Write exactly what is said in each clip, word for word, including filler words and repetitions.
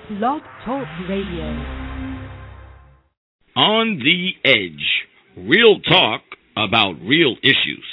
Blog Talk Radio. On the Edge. Real talk about real issues.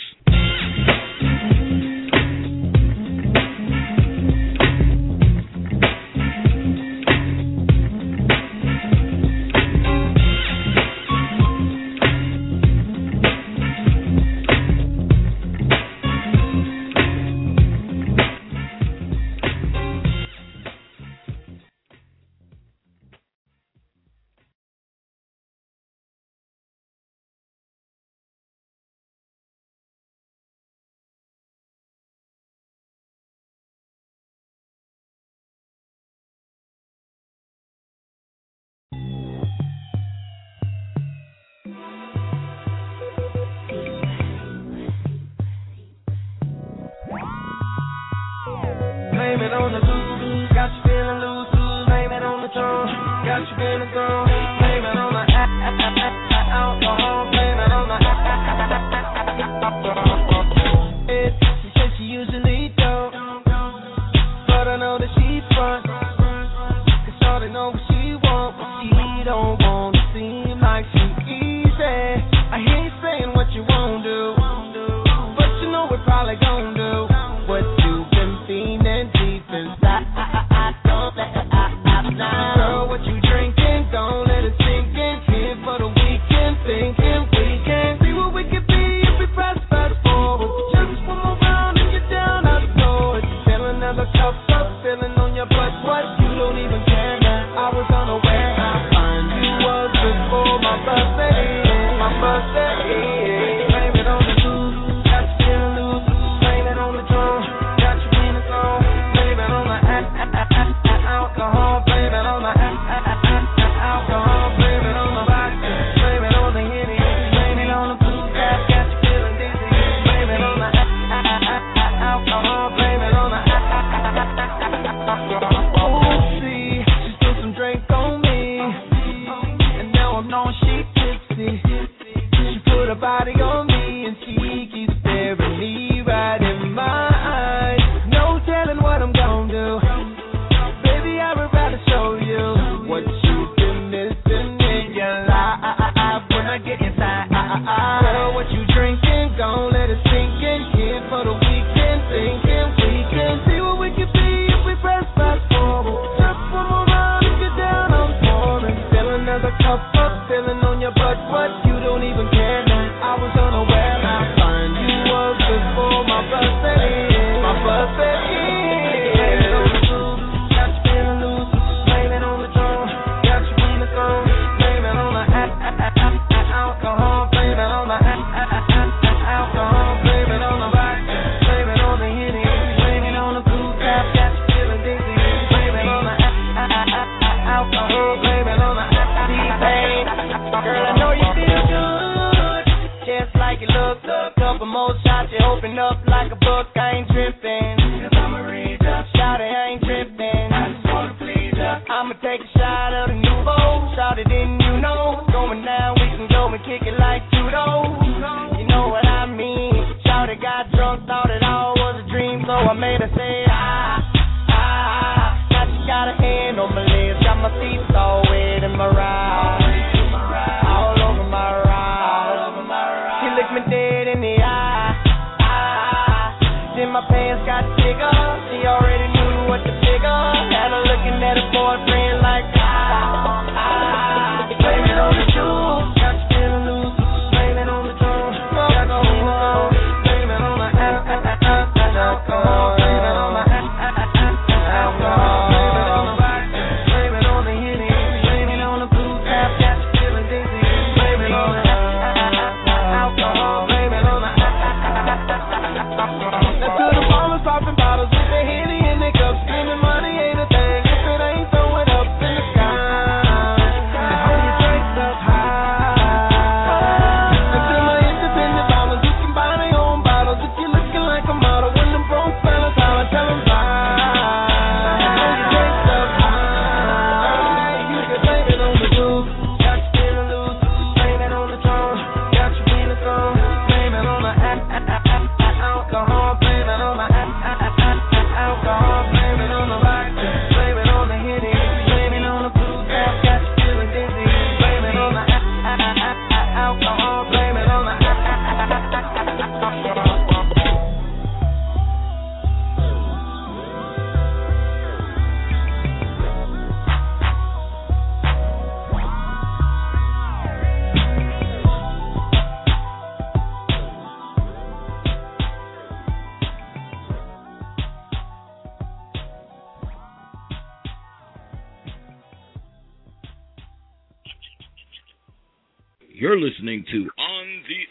You're listening to On the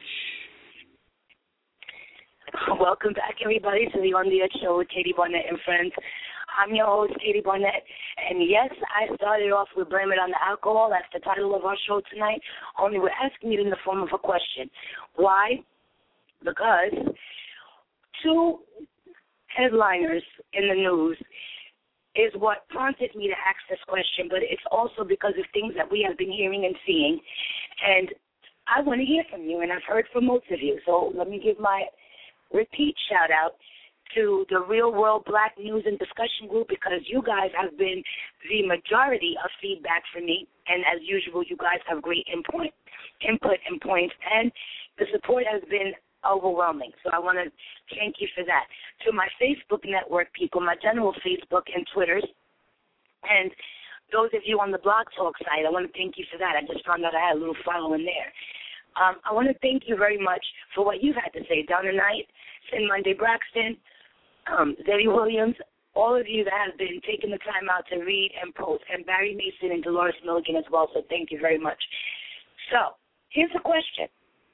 Edge. Welcome back, everybody, to the On the Edge show with Katie Barnett and friends. I'm your host, Katie Barnett, and yes, I started off with Blame It on the Alcohol. That's the title of our show tonight, only we're asking it in the form of a question. Why? Because two headliners in the news is what prompted me to ask this question, but it's also because of things that we have been hearing and seeing, and I want to hear from you, and I've heard from most of you, so let me give my repeat shout-out to the Real World Black News and Discussion Group, because you guys have been the majority of feedback for me, and as usual, you guys have great input, input and points, and the support has been overwhelming. So I want to thank you for that. To my Facebook network people, my general Facebook and Twitters, and those of you on the Blog Talk site, I want to thank you for that. I just found out I had a little following there. Um, I want to thank you very much for what you've had to say. Donna Knight, Sin Monday Braxton, um, Debbie Williams, all of you that have been taking the time out to read and post, and Barry Mason and Dolores Milligan as well, so thank you very much. So, here's a question.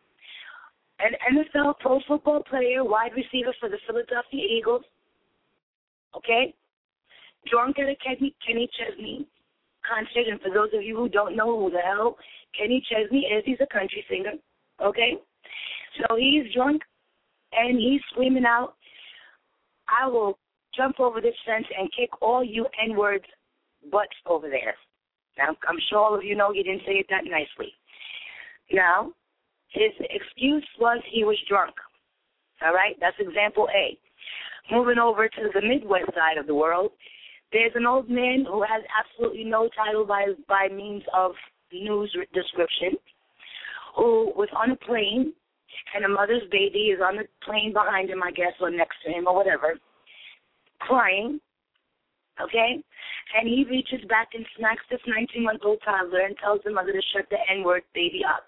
An N F L pro football player, wide receiver for the Philadelphia Eagles, okay, drunk at a Kenny, Kenny Chesney concert, and for those of you who don't know who the hell Kenny Chesney is, he's a country singer, okay? So he's drunk, and he's screaming out, I will jump over this fence and kick all you N-words butts over there. Now, I'm sure all of you know he didn't say it that nicely. Now, his excuse was he was drunk, all right? That's example A. Moving over to the Midwest side of the world, there's an old man who has absolutely no title by, by means of news description, who was on a plane, and a mother's baby is on the plane behind him, I guess, or next to him or whatever, crying, okay? And he reaches back and smacks this nineteen-month-old toddler and tells the mother to shut the N-word baby up.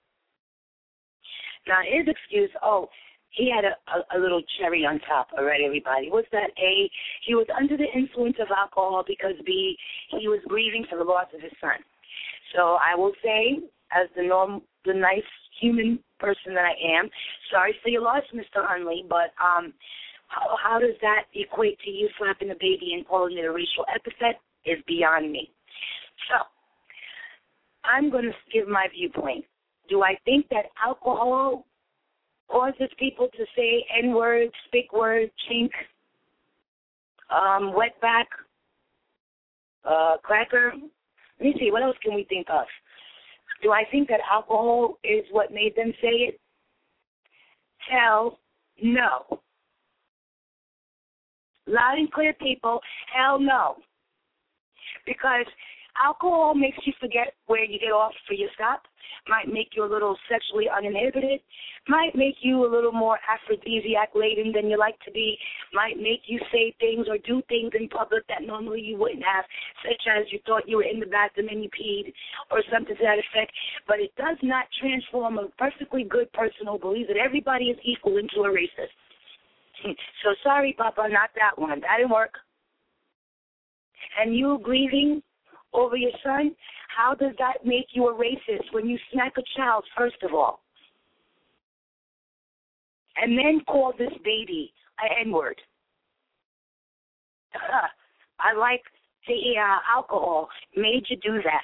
Now, his excuse, oh, he had a, a, a little cherry on top, all right, everybody. What's that? A, he was under the influence of alcohol, because B, he was grieving for the loss of his son. So I will say, as the norm, the nice human person that I am, sorry for your loss, Mister Hunley, but um, how, how does that equate to you slapping a baby and calling it a racial epithet is beyond me. So I'm going to give my viewpoint. Do I think that alcohol causes people to say N-word, spick word, chink, um, wetback, uh, cracker? Let me see, what else can we think of? Do I think that alcohol is what made them say it? Hell no. Loud and clear, people, hell no. Because alcohol makes you forget where you get off for your stop, might make you a little sexually uninhibited, might make you a little more aphrodisiac-laden than you like to be, might make you say things or do things in public that normally you wouldn't have, such as you thought you were in the bathroom and you peed or something to that effect. But it does not transform a perfectly good person who believes that everybody is equal into a racist. So sorry, Papa, not that one. That didn't work. And you grieving over your son, how does that make you a racist when you smack a child, first of all? And then call this baby an N-word. Uh, I like the uh, alcohol made you do that.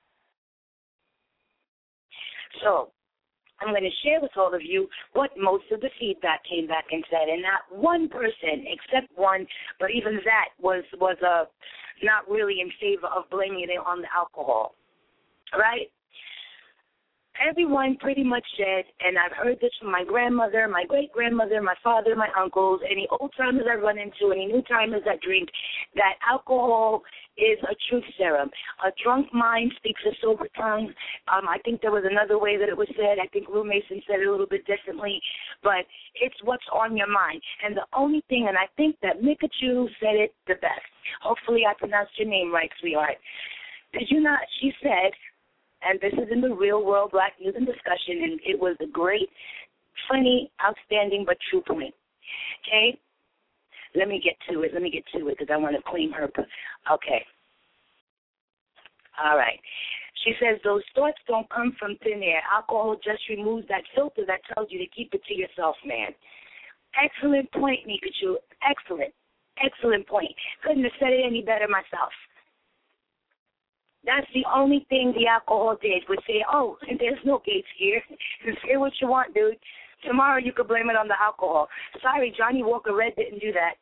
So I'm going to share with all of you what most of the feedback came back and said, and not one person, except one, but even that was was uh, not really in favor of blaming it on the alcohol, right? Everyone pretty much said, and I've heard this from my grandmother, my great-grandmother, my father, my uncles, any old-timers I run into, any new-timers that drink, that alcohol is a truth serum. A drunk mind speaks a sober tongue. Um, I think there was another way that it was said. I think Lou Mason said it a little bit differently, but it's what's on your mind. And the only thing, and I think that Mikachu said it the best. Hopefully I pronounced your name right, sweetheart. Did you not? She said, and this is in the Real World Black News and Discussion, and it was a great, funny, outstanding, but true point. Okay? Let me get to it. Let me get to it because I want to claim her. Okay. All right. She says those thoughts don't come from thin air. Alcohol just removes that filter that tells you to keep it to yourself, man. Excellent point, Nikachu. Excellent. Excellent point. Couldn't have said it any better myself. That's the only thing the alcohol did, was say, oh, there's no gates here. Say what you want, dude. Tomorrow you could blame it on the alcohol. Sorry, Johnny Walker Red didn't do that.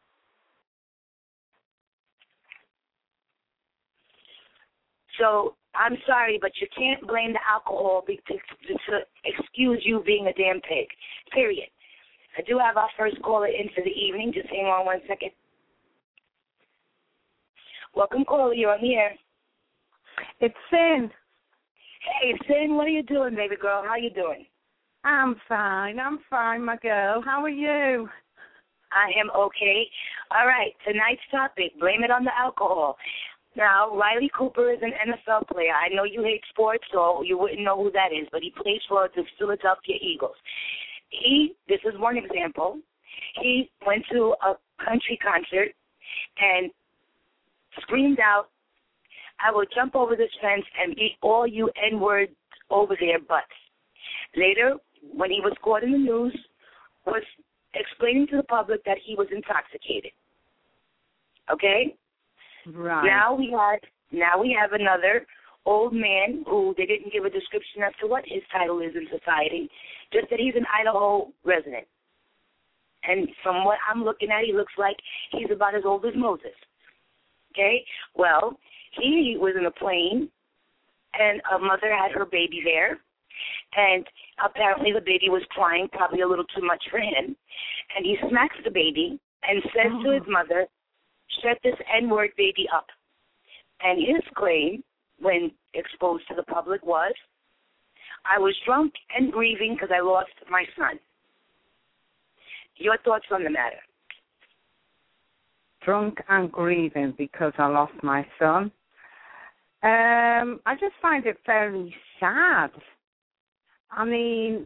So I'm sorry, but you can't blame the alcohol to, to, to excuse you being a damn pig, period. I do have our first caller in for the evening. Just hang on one second. Welcome, caller. You're on the air. It's Sin. Hey, Sin, what are you doing, baby girl? How you doing? I'm fine. I'm fine, my girl. How are you? I am okay. All right, tonight's topic, blame it on the alcohol. Now, Riley Cooper is an N F L player. I know you hate sports, so you wouldn't know who that is, but he plays for the Philadelphia Eagles. He, this is one example, he went to a country concert and screamed out, I will jump over this fence and beat all you N-words over their butts. Later, when he was caught in the news, was explaining to the public that he was intoxicated. Okay? Right. Now we had now we have another old man who they didn't give a description as to what his title is in society, just that he's an Idaho resident. And from what I'm looking at, he looks like he's about as old as Moses. Okay? Well, he was in a plane, and a mother had her baby there, and apparently the baby was crying, probably a little too much for him, and he smacks the baby and says oh. to his mother, shut this N-word baby up. And his claim, when exposed to the public, was, I was drunk and grieving because I lost my son. Your thoughts on the matter? Drunk and grieving because I lost my son. Um, I just find it very sad. I mean,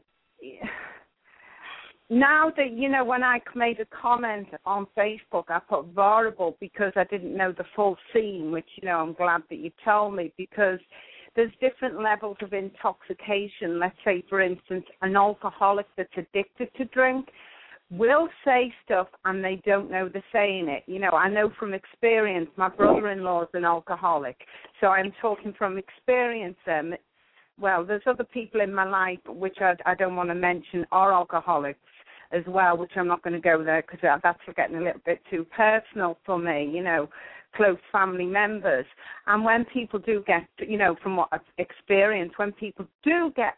now that, you know, when I made a comment on Facebook, I put vulnerable because I didn't know the full scene, which, you know, I'm glad that you told me, because there's different levels of intoxication. Let's say, for instance, an alcoholic that's addicted to drink will say stuff and they don't know they're saying it. You know, I know from experience, my brother-in-law is an alcoholic, so I'm talking from experience. Um, well, there's other people in my life, which I, I don't want to mention, are alcoholics as well, which I'm not going to go there because that's getting a little bit too personal for me, you know, close family members. And when people do get, you know, from what I've experienced, when people do get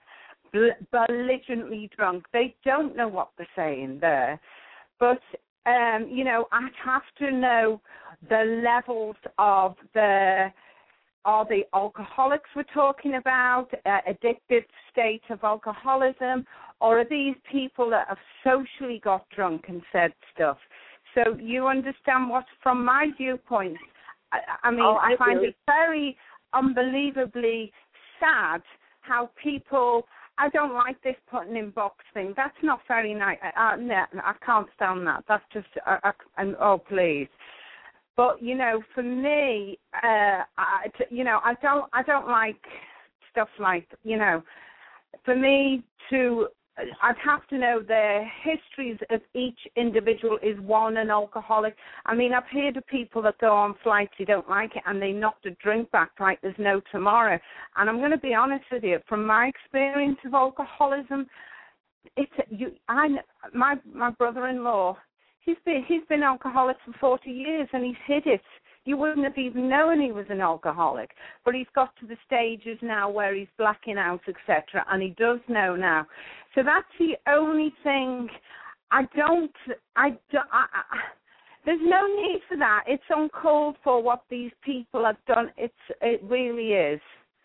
belligerently drunk, they don't know what they're saying there. But, um, you know, I'd have to know the levels of the, are the alcoholics we're talking about, uh, addicted state of alcoholism, or are these people that have socially got drunk and said stuff? So you understand what, from my viewpoint, I, I mean, oh, I, I find really. it very unbelievably sad how people... I don't like this putting in box thing. That's not very nice. Uh, no, I can't stand that. That's just, uh, uh, and, oh, please. But, you know, for me, uh, I, you know, I don't, I don't like stuff like, you know, for me to, I'd have to know the histories of each individual. Is one an alcoholic? I mean, I've heard of people that go on flights, they don't like it, and they knock the drink back like there's no tomorrow. And I'm going to be honest with you, from my experience of alcoholism, it's you. I my my brother-in-law, he's been he's been alcoholic for forty years, and he's hid it. You wouldn't have even known he was an alcoholic. But he's got to the stages now where he's blacking out, et cetera, and he does know now. So that's the only thing. I don't, I, don't I, I, there's no need for that. It's uncalled for what these people have done. It's, it really is.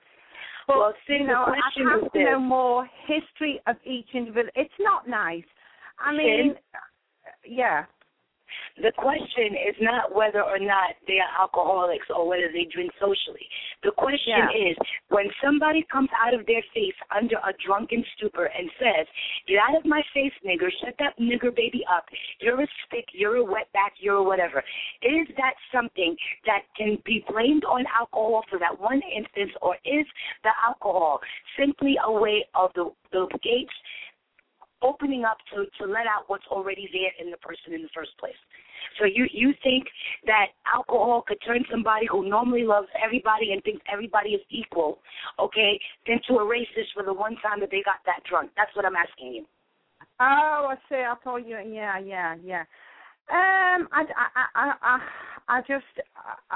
But, well, see, you know, I have to this. know more history of each individual. It's not nice. I mean, Sin? yeah. The question is not whether or not they are alcoholics or whether they drink socially. The question Yeah. is when somebody comes out of their face under a drunken stupor and says, get out of my face, nigger, shut that nigger baby up. You're a stick, you're a wetback, you're a whatever. Is that something that can be blamed on alcohol for that one instance, or is the alcohol simply a way of the, the gates opening up to, to let out what's already there in the person in the first place? So you, you think that alcohol could turn somebody who normally loves everybody and thinks everybody is equal, okay, into a racist for the one time that they got that drunk? That's what I'm asking you. Oh, I see. I thought you. Yeah, yeah, yeah. Um, I, I, I, I, I just. Uh,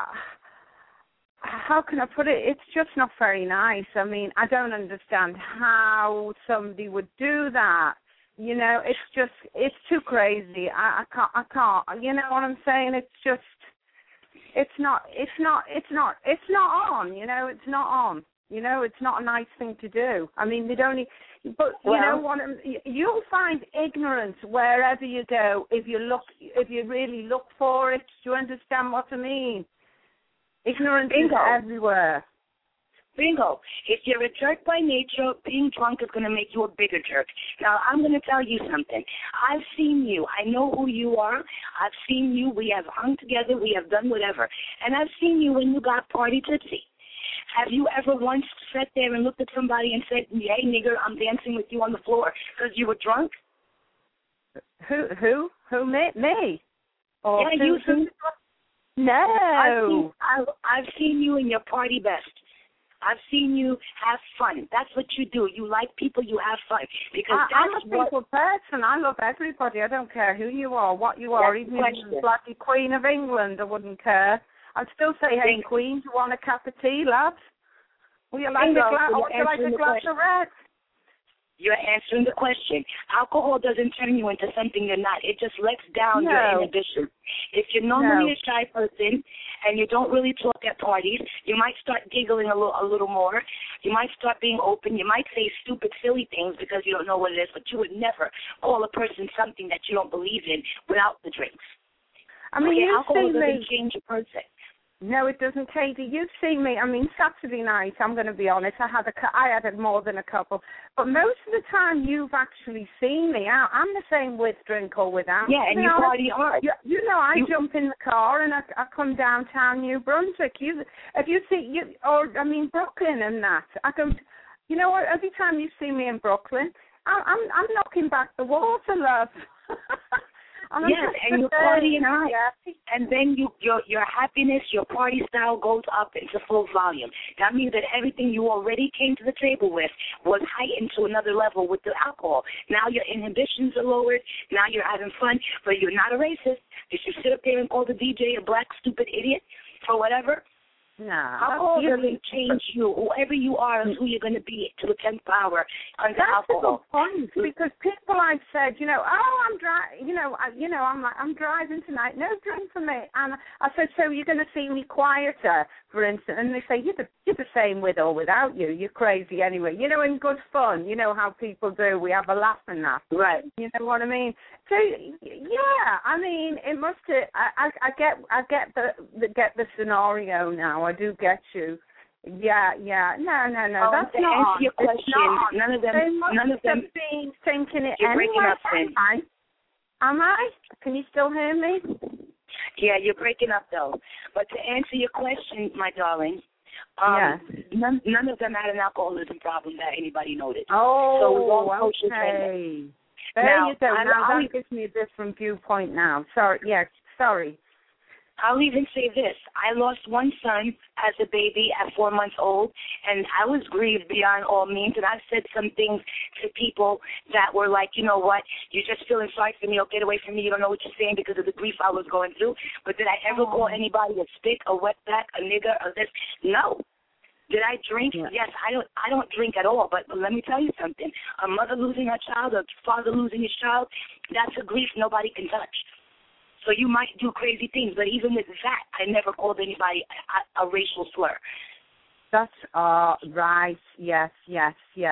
how can I put it? It's just not very nice. I mean, I don't understand how somebody would do that. You know, it's just, it's too crazy. I, I can't, I can't. You know what I'm saying? It's just, it's not, it's not, it's not, it's not on. You know, it's not on. You know, it's not a nice thing to do. I mean, they don't. But you well, know what? You'll find ignorance wherever you go if you look, if you really look for it. Do you understand what I mean? Ignorance Bingo. is everywhere. Bingo. If you're a jerk by nature, being drunk is going to make you a bigger jerk. Now, I'm going to tell you something. I've seen you. I know who you are. I've seen you. We have hung together. We have done whatever. And I've seen you when you got party tipsy. Have you ever once sat there and looked at somebody and said, hey, nigger, I'm dancing with you on the floor because you were drunk? Who? Who? Who? Me? Me? Or yeah, who, you. who, no. I've seen, I've, I've seen you in your party best. I've seen you have fun. That's what you do. You like people, you have fun. Because I, that's I'm a people what, person. I love everybody. I don't care who you are, what you are. Even if you're the bloody Queen of England, I wouldn't care. I'd still say, hey, Thank Queen, do you want a cup of tea, lads? Would you like, Bingo, a, gla- so would you like a glass question. of red? You're answering the question. Alcohol doesn't turn you into something you're not. It just lets down No. your inhibition. If you're normally No. a shy person and you don't really talk at parties, you might start giggling a little, a little more. You might start being open. You might say stupid, silly things because you don't know what it is, but you would never call a person something that you don't believe in without the drinks. I mean, okay, you alcohol see doesn't me. change a person. No, it doesn't, Katie. You've seen me. I mean, Saturday night, I'm going to be honest, I had a, I had more than a couple. But most of the time, you've actually seen me out. I'm the same with drink or without. Yeah, and you know, party hard. You, you know, I you, jump in the car and I, I come downtown New Brunswick. You, if you see, you, or I mean, Brooklyn and that. I go, you know what? Every time you see me in Brooklyn, I, I'm I'm knocking back the water, love. And yes, and you're partying hard. And then you, your your happiness, your party style goes up into full volume. That means that everything you already came to the table with was heightened to another level with the alcohol. Now your inhibitions are lowered. Now you're having fun, but you're not a racist. Did you sit up there and call the D J a black stupid idiot for whatever? No. Alcohol doesn't change you. Whoever you are is who you're going to be to the tenth power under That's alcohol. That's a good point, because people I've said, you know, oh, I'm driving, you know, I, you know, I'm like, I'm driving tonight, no drink for me. And I said, so you're going to see me quieter, for instance. And they say, you're the, you're the same with or without you. You're crazy anyway. You know, in good fun, you know how people do. We have a laugh in that. Right. You know what I mean? So, yeah, I mean, it must have, I, I, I get, I get the, the, get the scenario now. I do get you. Yeah, yeah. No, no, no. Um, That's to not answer on. your question, none of them, they none of them. Been thinking it You're anyway. breaking up, Finn. Am I? Am I? Can you still hear me? Yeah, you're breaking up though. But to answer your question, my darling, um, yes. none, none of them had an alcoholism problem that anybody noted. Oh, so it was all social okay. There now, you go. I'll, Now I'll, that gives me a different viewpoint now. Sorry. Yes. Sorry. I'll even say this. I lost one son as a baby at four months old, and I was grieved beyond all means, and I've said some things to people that were like, you know what, you're just feeling sorry for me, or get away from me, you don't know what you're saying because of the grief I was going through. But did I ever oh. call anybody a stick, a wetback, a nigger, or this? No. Did I drink? Yeah. Yes, I don't I don't drink at all, but, but let me tell you something. A mother losing her child, a father losing his child, that's a grief nobody can touch. So you might do crazy things, but even with that, I never called anybody a, a racial slur. That's uh, right. Yes, yes, yes,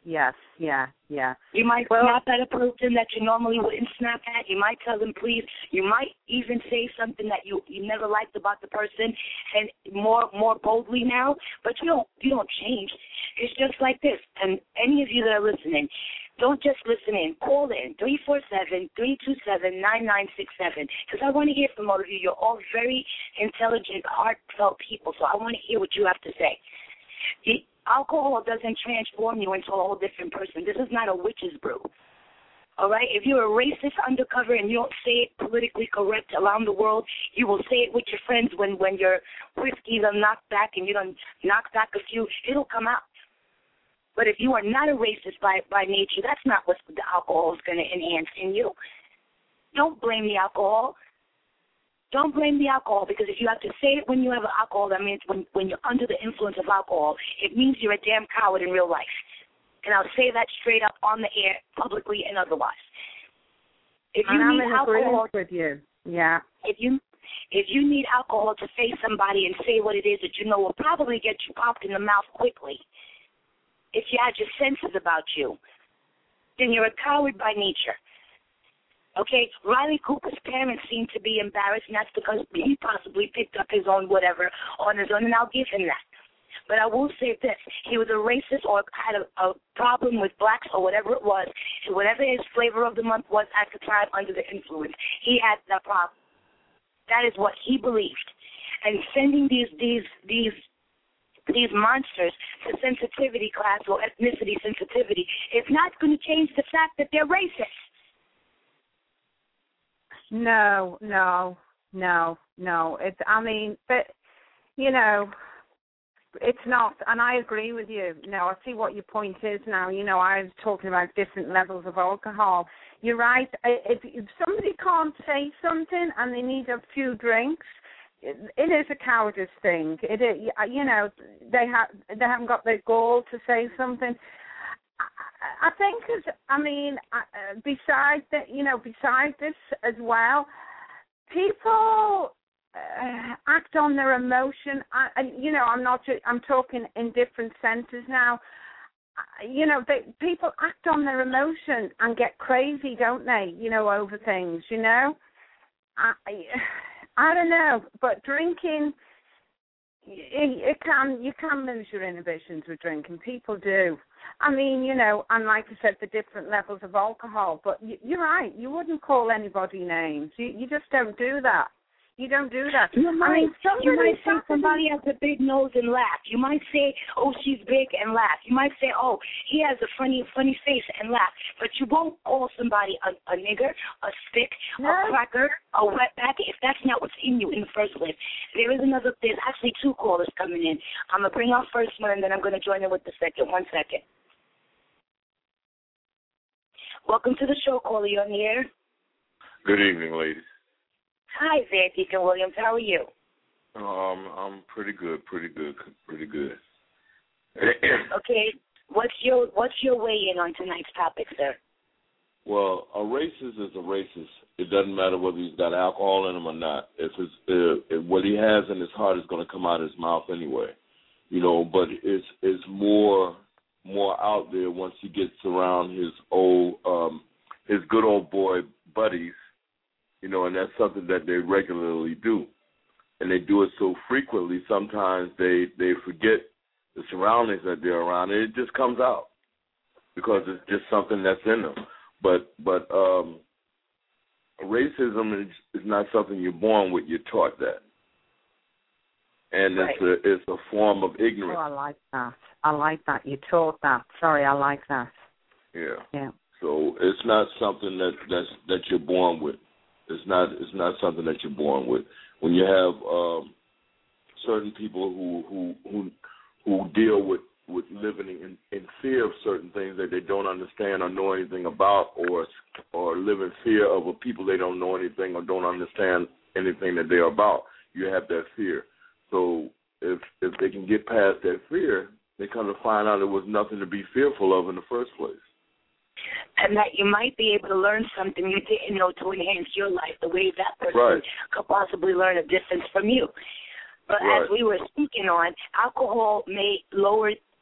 yes, yeah, yeah. You might well, snap at a person that you normally wouldn't snap at. You might tell them please. You might even say something that you, you never liked about the person, and more more boldly now. But you don't you don't change. It's just like this. And any of you that are listening, don't just listen in. Call in three four seven, three two seven, nine nine six seven because I want to hear from all of you. You're all very intelligent, heartfelt people, so I want to hear what you have to say. The alcohol doesn't transform you into a whole different person. This is not a witch's brew. All right? If you're a racist undercover and you don't say it politically correct around the world, you will say it with your friends when, when your whiskey done knocked back and you done knocked back a few, it'll come out. But if you are not a racist by, by nature, that's not what the alcohol is going to enhance in you. Don't blame the alcohol. Don't blame the alcohol, because if you have to say it when you have alcohol, that means when, when you're under the influence of alcohol, it means you're a damn coward in real life. And I'll say that straight up on the air, publicly and otherwise. If you and need I'm in alcohol, agreement with you. Yeah. If you if you need alcohol to face somebody and say what it is that you know will probably get you popped in the mouth quickly, if you had your senses about you, then you're a coward by nature. Okay, Riley Cooper's parents seem to be embarrassed, and that's because he possibly picked up his own whatever on his own, and I'll give him that. But I will say this, he was a racist or had a, a problem with blacks or whatever it was, and whatever his flavor of the month was at the time under the influence, he had that problem. That is what he believed. And sending these these these these monsters to sensitivity class or ethnicity sensitivity is not going to change the fact that they're racist. No, no, no, no. It's, I mean, but, you know, it's not, and I agree with you. No, I see what your point is now. You know, I was talking about different levels of alcohol. You're right. If, if somebody can't say something and they need a few drinks, it, it is a cowardice thing. It is, you know, they, ha- they haven't got the gall to say something. I think, as I mean, uh, besides that, you know, besides this as well, people uh, act on their emotion. I, and you know, I'm not. I'm talking in different senses now. You know, they, people act on their emotion and get crazy, don't they? You know, over things. You know, I, I don't know, but drinking. You, you can you can lose your inhibitions with drinking. People do. I mean, you know, and like I said, the different levels of alcohol. But you, you're right. You wouldn't call anybody names. You you just don't do that. You don't do that. You might, I mean, you might say somebody has a big nose and laugh. You might say, oh, she's big and laugh. You might say, oh, he has a funny funny face and laugh. But you won't call somebody a, a nigger, a stick, no. a cracker, a wetback, if that's not what's in you in the first place. There is another, there's actually two callers coming in. I'm going to bring our first one, and then I'm going to join in with the second. One second. Welcome to the show, caller. You on the air? Good evening, ladies. Hi there, Deacon Williams. How are you? Um, I'm pretty good, pretty good, pretty good. Okay, what's your what's your weigh in on tonight's topic, sir? Well, a racist is a racist. It doesn't matter whether he's got alcohol in him or not. If it's uh, if what he has in his heart is going to come out of his mouth anyway, you know. But it's it's more more out there once he gets around his old um, his good old boy buddies. You know, and that's something that they regularly do. And they do it so frequently, sometimes they, they forget the surroundings that they're around, and it just comes out because it's just something that's in them. But but um, racism is, is not something you're born with. You're taught that. And right. it's a it's a form of ignorance. Oh, I like that. I like that. You taught that. Sorry, I like that. Yeah. Yeah. So it's not something that that's, that you're born with. It's not it's not something that you're born with. When you have um, certain people who who who, who deal with, with living in, in fear of certain things that they don't understand or know anything about, or or live in fear of a people they don't know anything or don't understand anything that they're about, you have that fear. So if if they can get past that fear, they come to find out there was nothing to be fearful of in the first place. And that you might be able to learn something you didn't know to enhance your life, the way that person right. could possibly learn a difference from you. But right. as we were speaking on, alcohol may lower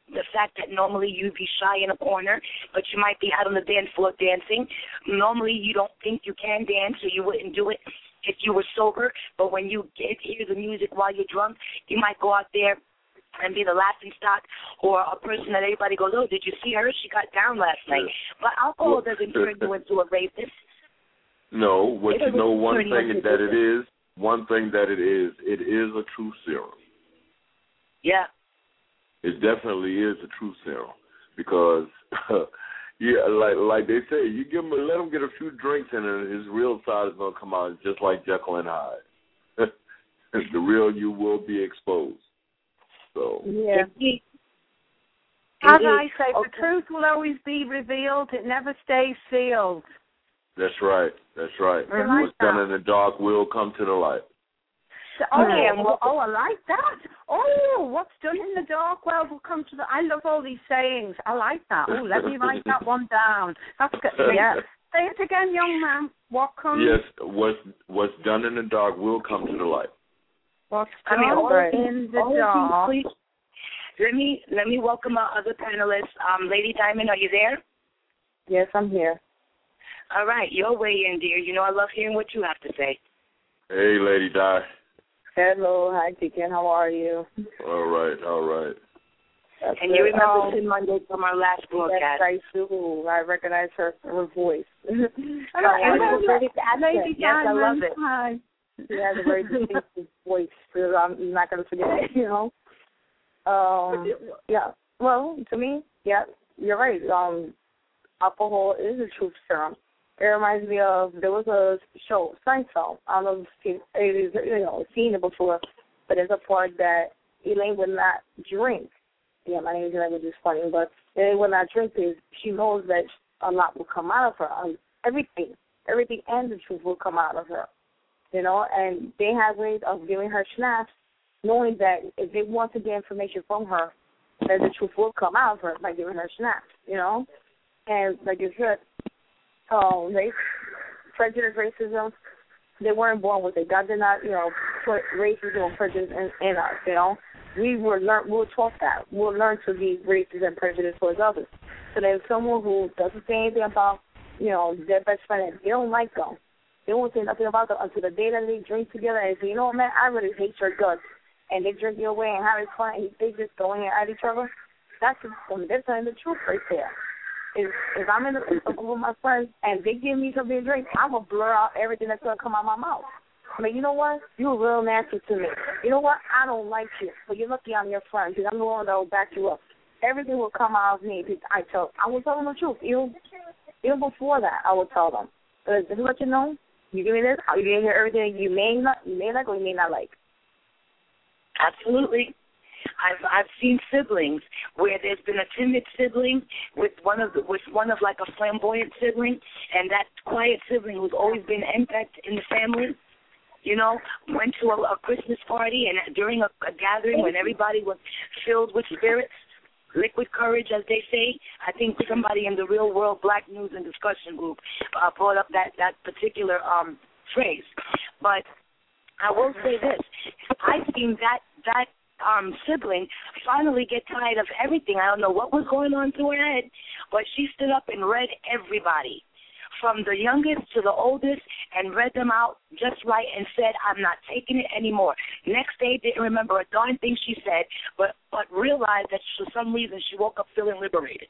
the fact that normally you'd be shy in a corner, but you might be out on the dance floor dancing. Normally you don't think you can dance, or you wouldn't do it if you were sober, but when you get hear the music while you're drunk, you might go out there and be the laughing stock, or a person that everybody goes, oh, did you see her? She got down last night. But alcohol doesn't turn you into a rapist. No, what It you know, doesn't one turn you thing into that a it is, one thing that it is, it is a true serum. Yeah. It definitely is a true serum because, yeah, like like they say, you give him, let him get a few drinks in it, his real side is gonna come out just like Jekyll and Hyde. The real you will be exposed. So yeah. Indeed. As Indeed. I say, Okay. the truth will always be revealed. It never stays sealed. that's right. That's right. Mhm. What's done in the dark will come to the light. Oh, Okay, and well, oh, I like that. Oh, what's done in the dark world will come to the... I love all these sayings. I like that. Oh, let me write that one down. That's good. Yeah. Say it again, young man. What comes... Yes, what's what's done in the dark will come to the light. What's I mean, done all of in these, the all dark... of these, please, let me let me welcome our other panelists. Um, Lady Diamond, are you there? Yes, I'm here. All right, your way in, dear. You know I love hearing what you have to say. Hey, Lady Di. Hello, hi, Deacon. How are you? All right, all right. That's And you good. remember Um, Sin Monday from our last Yes, broadcast. I do. I recognize her her voice. I don't And know, it's a very accent. Lady Yes, I love Diamond. it. Hi. She has a very distinctive voice. So I'm not going to forget it, you know. Um, yeah. Well, to me, yeah, you're right. Um, alcohol is a truth serum. It reminds me of, there was a show, Seinfeld. I don't know if you've seen, you know, seen it before, but there's a part that Elaine would not drink. Yeah, my name is Elaine, which is funny, but Elaine would not drink because she knows that a lot will come out of her. Um, everything, everything and the truth will come out of her, you know, and they have ways of giving her schnapps, knowing that if they want to get information from her, that the truth will come out of her by giving her schnapps, you know. And like you said, um, race, prejudice, racism, they weren't born with it. God did not, you know, put racism and prejudice in, in us, you know. We were learn, we were taught that. We'll learn to be racist and prejudiced towards others. So there's someone who doesn't say anything about, you know, their best friend, and they don't like them. They won't say nothing about them until the day that they drink together and say, you know what, man, I really hate your guts. And they drink your way and have it fun, and they just going at each other. That's they're telling the truth right there. If, if I'm in a circle with my friends and they give me something to drink, I'm going to blur out everything that's going to come out of my mouth. I mean, you know what? You're real nasty to me. You know what? I don't like you. But you're lucky I'm your friend because I'm the one that will back you up. Everything will come out of me because I tell I will tell them the truth. Even, even before that, I will tell them. But just to let you know, you give me this, you give me everything you may not, you may like or you may not like. Absolutely. I've I've seen siblings where there's been a timid sibling with one of the, with one of like a flamboyant sibling, and that quiet sibling who's always been impact in the family, you know, went to a, a Christmas party and during a, a gathering when everybody was filled with spirits, liquid courage, as they say. I think somebody in the Real World Black News and Discussion group uh, brought up that that particular um, phrase, but I will say this: I've seen that that. Um, sibling finally get tired of everything. I don't know what was going on through her head, but she stood up and read everybody, from the youngest to the oldest, and read them out just right and said, I'm not taking it anymore. Next day, didn't remember a darn thing she said, but, but realized that for some reason she woke up feeling liberated.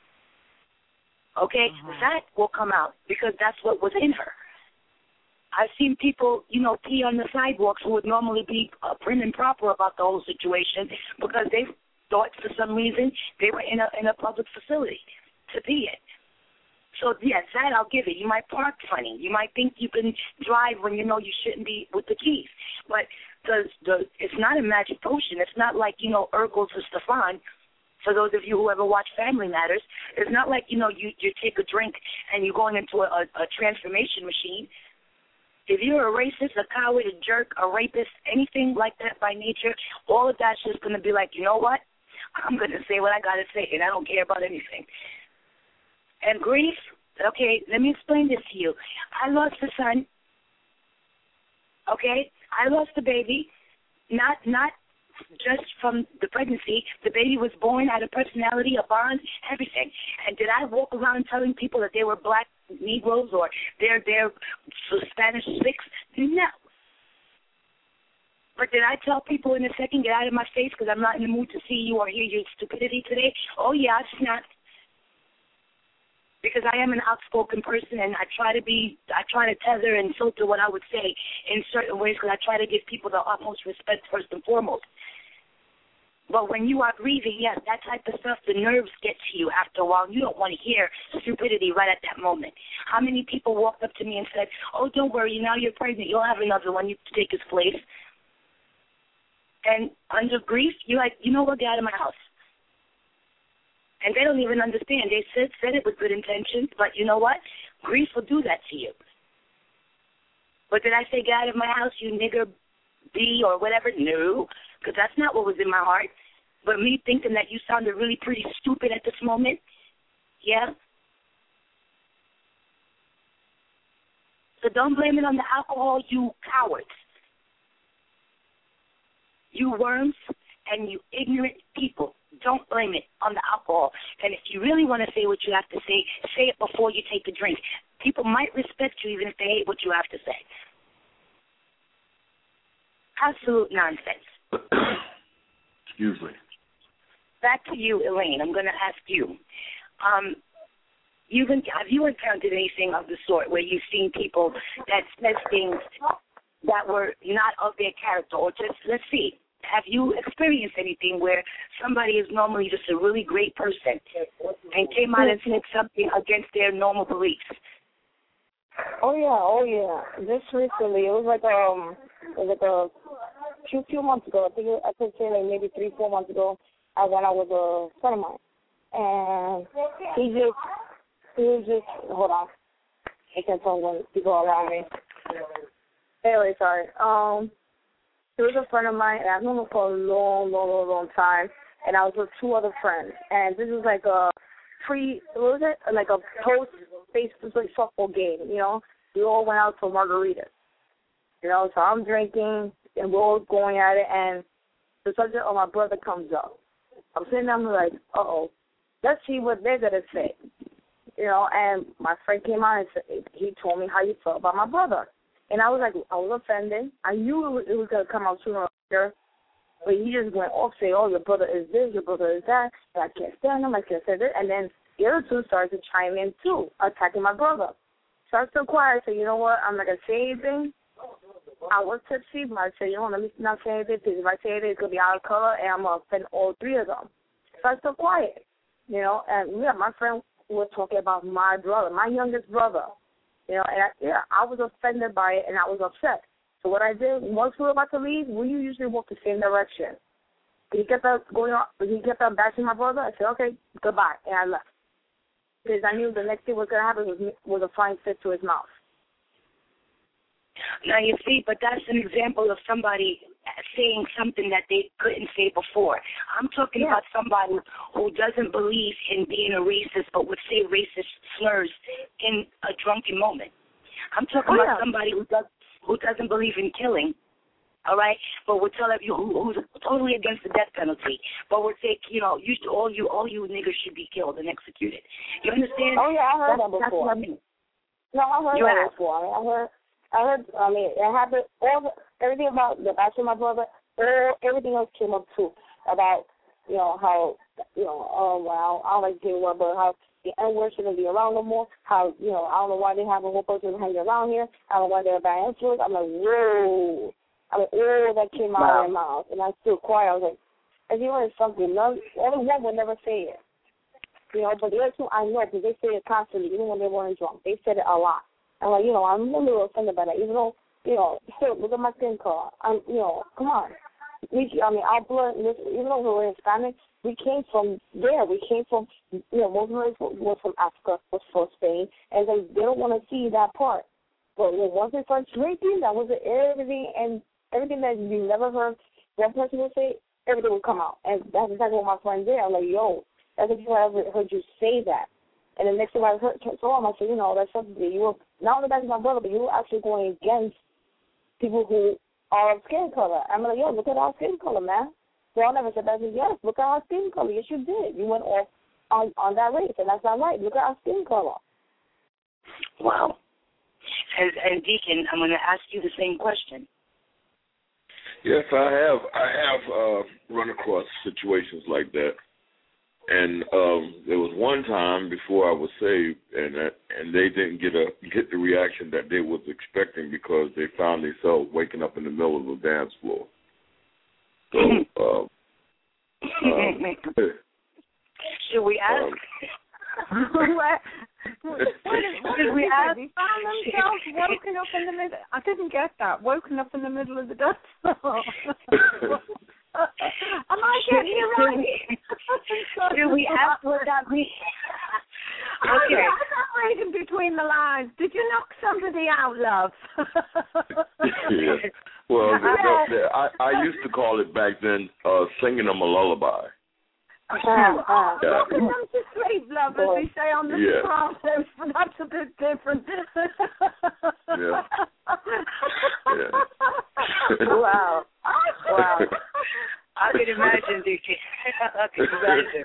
Okay? Uh-huh. That will come out because that's what was in her. I've seen people, you know, pee on the sidewalks who would normally be uh, prim and proper about the whole situation because they thought for some reason they were in a in a public facility to pee in. So, yes, that I'll give it. You might park funny. You might think you can drive when you know you shouldn't be with the keys. But the, the, it's not a magic potion. It's not like, you know, Urkel to Stefan. For those of you who ever watch Family Matters, it's not like, you know, you, you take a drink and you're going into a, a transformation machine. If you're a racist, a coward, a jerk, a rapist, anything like that by nature, all of that's just going to be like, you know what? I'm going to say what I got to say, and I don't care about anything. And grief, okay, let me explain this to you. I lost a son, okay? I lost a baby, not not just from the pregnancy. The baby was born, had a personality, a bond, everything. And did I walk around telling people that they were black Negroes or they're, they're Spanish Sikhs? No. But did I tell people in a second, get out of my face because I'm not in the mood to see you or hear your stupidity today? Oh, yeah, I've snapped. Because I am an outspoken person, and I try to be, I try to tether and filter what I would say in certain ways because I try to give people the utmost respect first and foremost. But when you are grieving, yes, that type of stuff, the nerves get to you after a while. You don't want to hear stupidity right at that moment. How many people walked up to me and said, oh, don't worry, now you're pregnant. You'll have another one. You take his place. And under grief, you're like, you know what, get out of my house. And they don't even understand. They said, said it with good intentions, but you know what? Grief will do that to you. But did I say, get out of my house, you nigger B or whatever? No, because that's not what was in my heart. But me thinking that you sounded really pretty stupid at this moment, yeah. So don't blame it on the alcohol, you cowards. You worms and you ignorant people. Don't blame it on the alcohol. And if you really want to say what you have to say, say it before you take a drink. People might respect you even if they hate what you have to say. Absolute nonsense. Excuse me. Back to you, Elaine. I'm going to ask you. Um, you've been, have you encountered anything of the sort where you've seen people that said things that were not of their character? Or just, let's see, have you experienced anything where somebody is normally just a really great person and came out and said something against their normal beliefs? Oh yeah, oh yeah. Just recently, it was like um, it was like a few few months ago. I think it, I could say like maybe three, four months ago. I went out with a friend of mine, and he just, he was just hold on. I can't tell when people around me. Anyway, sorry. Um. He was a friend of mine, and I've known him for a long, long, long, long time. And I was with two other friends. And this was like a pre, what was it? Like a post-baseball softball game, you know? We all went out for margaritas. You know, so I'm drinking, and we're all going at it, and the subject of my brother comes up. I'm sitting there, I'm like, uh-oh, let's see what they're going to say. You know, and my friend came out and said, he told me how you felt about my brother. And I was like, I was offended. I knew it was, it was going to come out sooner or later. But he just went off, saying, oh, your brother is this, your brother is that. And I can't stand him, I can't stand it. And then the other two started to chime in, too, attacking my brother. So I was still quiet. I said, you know what, I'm not going to say anything. I was tipsy, but I said, you know what, let me not say anything, because if I say anything, it's going to be out of color, and I'm going to offend all three of them. So I was still quiet, you know. And, yeah, my friend was talking about my brother, my youngest brother. You know, and I, yeah, I was offended by it, and I was upset. So what I did, once we were about to leave, we usually walk the same direction. He kept on going on, he kept on bashing my brother. I said, okay, goodbye, and I left. Because I knew the next thing was going to happen was, was a fine fit to his mouth. Now, you see, but that's an example of somebody saying something that they couldn't say before. I'm talking yeah. about somebody who doesn't believe in being a racist but would say racist slurs in a drunken moment. I'm talking oh, about yeah. somebody who does who doesn't believe in killing, all right, but would tell you who, who's totally against the death penalty, but would say, you know, you should, all you all you niggers should be killed and executed. You understand? Oh yeah, I heard that's, that before. That's what I mean. No, I heard you that have. before. I, mean, I heard. I heard, I mean, it happened, all the, everything about the bashing my brother, all, everything else came up too, about, you know, how, you know, oh, well, I don't like to word, but how the N-word shouldn't be around no more, how, you know, I don't know why they have a whole person hanging around here, I don't know why they're a bad influence. I'm like, whoa. I mean, all that came out wow. of their mouth, and I still quiet. I was like, if you wanted something, none, only one would never say it. You know, but the other two I know, because they say it constantly, even when they weren't drunk. They said it a lot. I'm like, you know, I'm a little offended by that, even though, you know, hey, look at my skin color. I'm, you know, come on. We, I mean, our blood, even though we were Hispanic, we came from there. We came from, you know, most of us was from Africa, was from Spain, and they, they don't want to see that part. But when once they start drinking, that was everything, and everything that you never heard one person would say, everything would come out. And that's exactly what my friend did. I'm like, yo, that's the people I ever heard you say that. And the next thing I heard, told him, I said, you know, that's something that you were, not only bashing my brother, but you were actually going against people who are of skin color. I'm like, yo, look at our skin color, man. Girl never said that. Yes, look at our skin color. Yes, you did. You went off on, on that race, and that's not right. Look at our skin color. Wow. And, and Deacon, I'm going to ask you the same question. Yes, I have. I have uh, run across situations like that, and um, there was one time before I was saved, and uh, and they didn't get a get the reaction that they was expecting because they found themselves waking up in the middle of the dance floor. So, uh, um, should we ask? Um, what, what, what did we ask? They found themselves woken up in the middle. I didn't get that. Woken up in the middle of the dance floor. Am I getting it right? Should we ask what that means? Okay. I'm not reading between the lines. Did you knock somebody out, love? Yeah. Well, the, the, the, I, I used to call it back then uh, singing them a lullaby. Uh, uh, yeah. Knocking them to sleep, love, as we say on the yeah. Sopranos. That's a bit different. Yeah. Yeah. Wow. Wow. I can imagine, D K. I can imagine.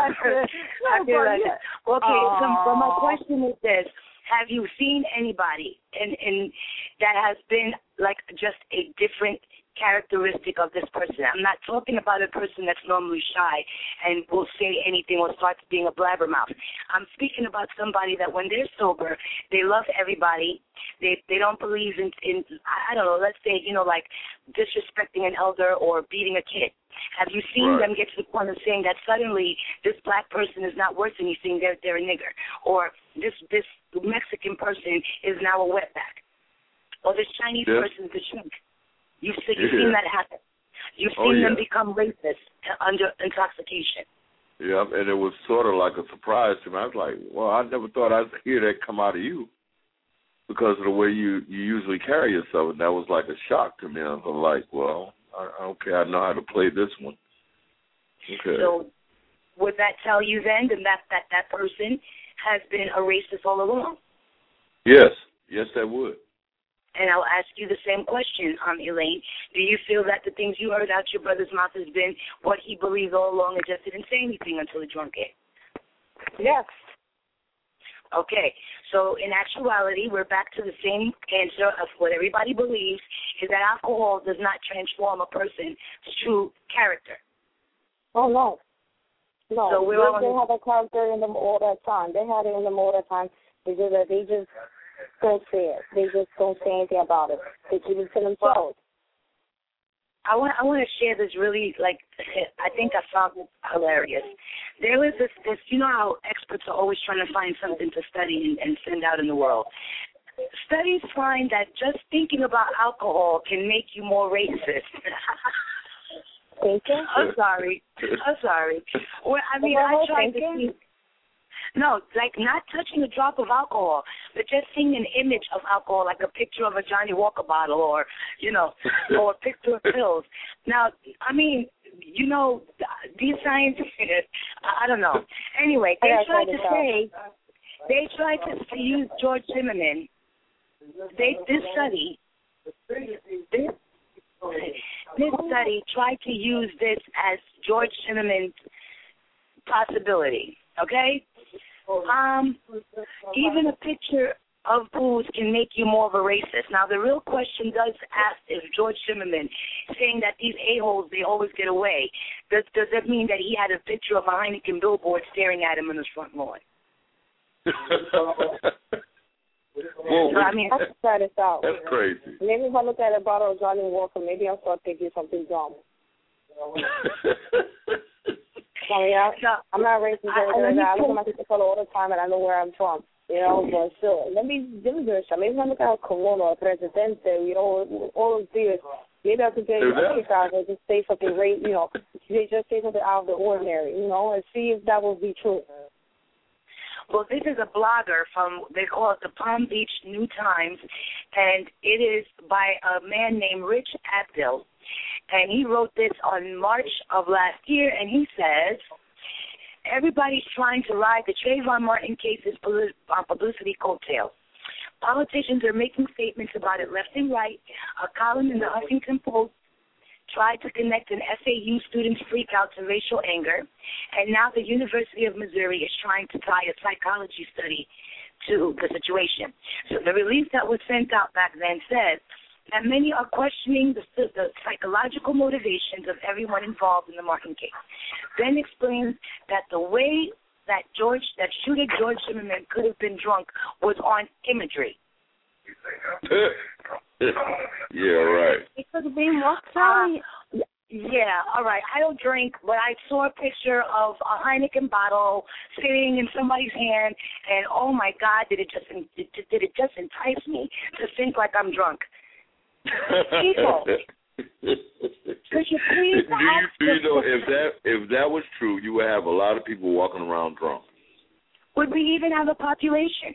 I can imagine. Okay, so, so my question is this. Have you seen anybody in, in that has been like just a different characteristic of this person? I'm not talking about a person that's normally shy and will say anything or starts being a blabbermouth. I'm speaking about somebody that when they're sober, they love everybody. They they don't believe in, in I don't know, let's say, you know, like disrespecting an elder or beating a kid. Have you seen right. them get to the point of saying that suddenly this black person is not worth anything, they're, they're a nigger, or this this Mexican person is now a wetback, or this Chinese yeah. person is a shrink? You've, seen, you've yeah. seen that happen. You've seen oh, yeah. them become racist under intoxication. Yeah, and it was sort of like a surprise to me. I was like, well, I never thought I'd hear that come out of you because of the way you, you usually carry yourself, and that was like a shock to me. I was like, well, I, okay, I know how to play this one. Okay. So would that tell you then that that, that that person has been a racist all along? Yes. Yes, that would. And I'll ask you the same question, um, Elaine. Do you feel that the things you heard out your brother's mouth has been what he believes all along and just didn't say anything until he drunk it? Yes. Okay. So in actuality, we're back to the same answer of what everybody believes is that alcohol does not transform a person's true character. Oh, no. No. So we're they, all they have a character in them all that time. They had it in them all the time. They just, they just don't say it. They just don't say anything about it. They keep it to themselves. I want I want to share this really, like, I think I found it hilarious. There was this, this, you know how experts are always trying to find something to study and, and send out in the world. Studies find that just thinking about alcohol can make you more racist. Thinking? I'm sorry. I'm sorry. Well, I mean, I tried to see. No, like not touching a drop of alcohol, but just seeing an image of alcohol, like a picture of a Johnny Walker bottle or, you know, or a picture of pills. Now, I mean, you know, these scientists, I don't know. Anyway, they tried to say, they tried to use George Zimmerman. They, this study, this, this study tried to use this as George Zimmerman's possibility, okay? Um, even a picture of booze can make you more of a racist. Now, the real question does ask if George Zimmerman saying that these a-holes, they always get away, does, does that mean that he had a picture of a Heineken billboard staring at him in his front lawn? Well, so, I mean, I'll try this out. That's crazy. Maybe if I look at a bottle of Johnny Walker, maybe I'll start thinking something dumb. I mean, I, I'm not racist or anything. I, I look at my sister color all the time, and I know where I'm from. You know, but still, let me let me do a shot. Maybe if I look at Corona or Presidente, you know, all those beers. Maybe I could get a guys and just say something, you know, they just say something out of the ordinary, you know, and see if that will be true. Well, this is a blogger from, they call it the Palm Beach New Times, and it is by a man named Rich Abdel. And he wrote this on March of last year, and he says, everybody's trying to ride the Trayvon Martin case's publicity coattails. Politicians are making statements about it left and right. A column in the Huffington Post tried to connect an S A U student's freak out to racial anger, and now the University of Missouri is trying to tie a psychology study to the situation. So the release that was sent out back then said that many are questioning the, the psychological motivations of everyone involved in the Martin case. Ben explains that the way that George, that shooter George Zimmerman could have been drunk was on imagery. Yeah, right. It could have been what? Sorry. Uh, yeah, all right. I don't drink, but I saw a picture of a Heineken bottle sitting in somebody's hand, and oh my God, did it just did, did it just entice me to think like I'm drunk? People, could you please do you, do you know if that if that was true, you would have a lot of people walking around drunk. Would we even have a population?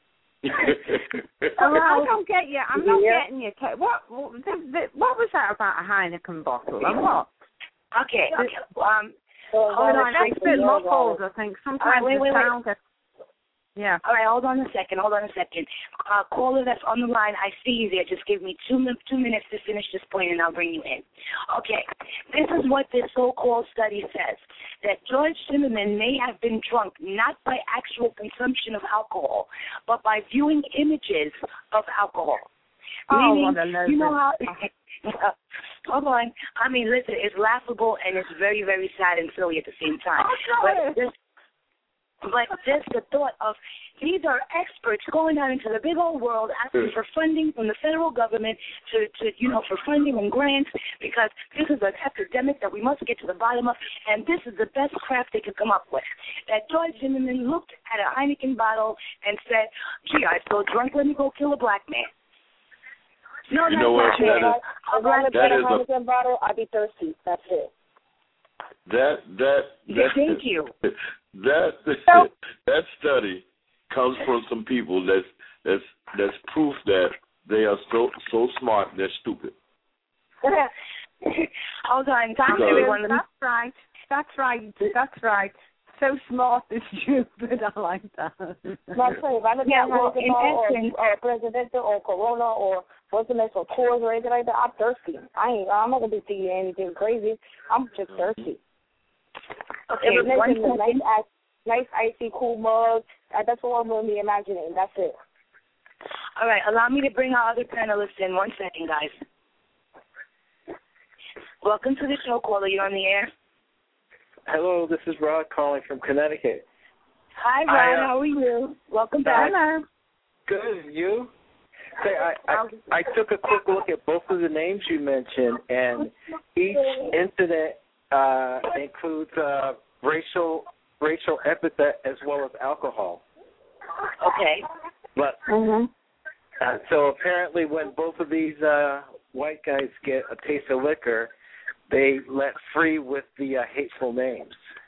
Oh, I don't get you. I'm not yeah. getting you. What, what what was that about a Heineken bottle and what? Okay, okay. Um, well, hold on, that's a bit muffled, I think. Sometimes right, wait, the wait, sound wait. Gets... Yeah. All right, hold on a second. Hold on a second. Uh, caller that's on the line, I see you there. Just give me two two minutes to finish this point, and I'll bring you in. Okay, this is what this so-called study says, that George Zimmerman may have been drunk not by actual consumption of alcohol, but by viewing images of alcohol. Oh, Meaning, what a you know how... Hold on. I mean, listen, it's laughable, and it's very, very sad and silly at the same time. Oh, but this But just the thought of these are experts going out into the big old world asking for funding from the federal government to, to, you know, for funding and grants because this is an epidemic that we must get to the bottom of, and this is the best crap they could come up with. That George Zimmerman looked at a Heineken bottle and said, gee, I'm so drunk, let me go kill a black man. No, you know what? That is, As long as I that get a is Heineken a, bottle, I'd be thirsty. That's it. That, that, that. Thank you. That that study comes from some people that's that's that's proof that they are so so smart they're stupid. Hold on, Thank you. everyone. That's right. That's right. That's right. So smart is stupid. I like that. That's right. If I look yeah, at well, in or, essence, or Presidente or Corona or what's the next or Coors or anything like that, I'm thirsty. I ain't. I'm not gonna be thinking anything crazy. I'm just thirsty. Okay, it was one nice, a nice, ice, nice icy, cool mug. Uh, that's what I'm going to be imagining. That's it. All right, allow me to bring our other panelists in. One second, guys. Welcome to the show, caller. You're on the air. Hello, this is Rod calling from Connecticut. Hi, Rod. I, uh, How are you? Welcome back. Hello. Good, you? Say, I, I, I took a quick look at both of the names you mentioned, and each incident Uh, includes uh, racial racial epithet as well as alcohol. Okay. But mm-hmm. uh, so apparently, when both of these uh, white guys get a taste of liquor, they let free with the uh, hateful names.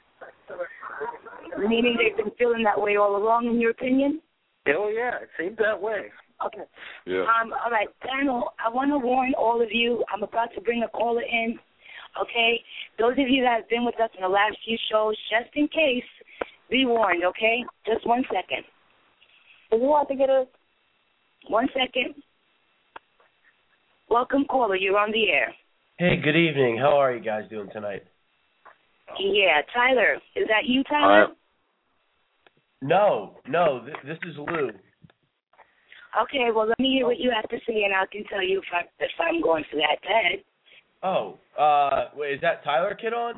Meaning they've been feeling that way all along, in your opinion? Oh yeah, it seems that way. Okay. Yeah. Um. All right, panel. I want to warn all of you. I'm about to bring a caller in. Okay, those of you that have been with us in the last few shows, just in case, be warned, okay? Just one second. If you want to get a... One second. Welcome, caller. You're on the air. Hey, good evening. How are you guys doing tonight? Yeah, Tyler. Is that you, Tyler? Uh, no, no, th- this is Lou. Okay, well, let me hear what you have to say, and I can tell you if, I, if I'm going for that. Go ahead. Oh, uh, wait, is that Tyler Kid on?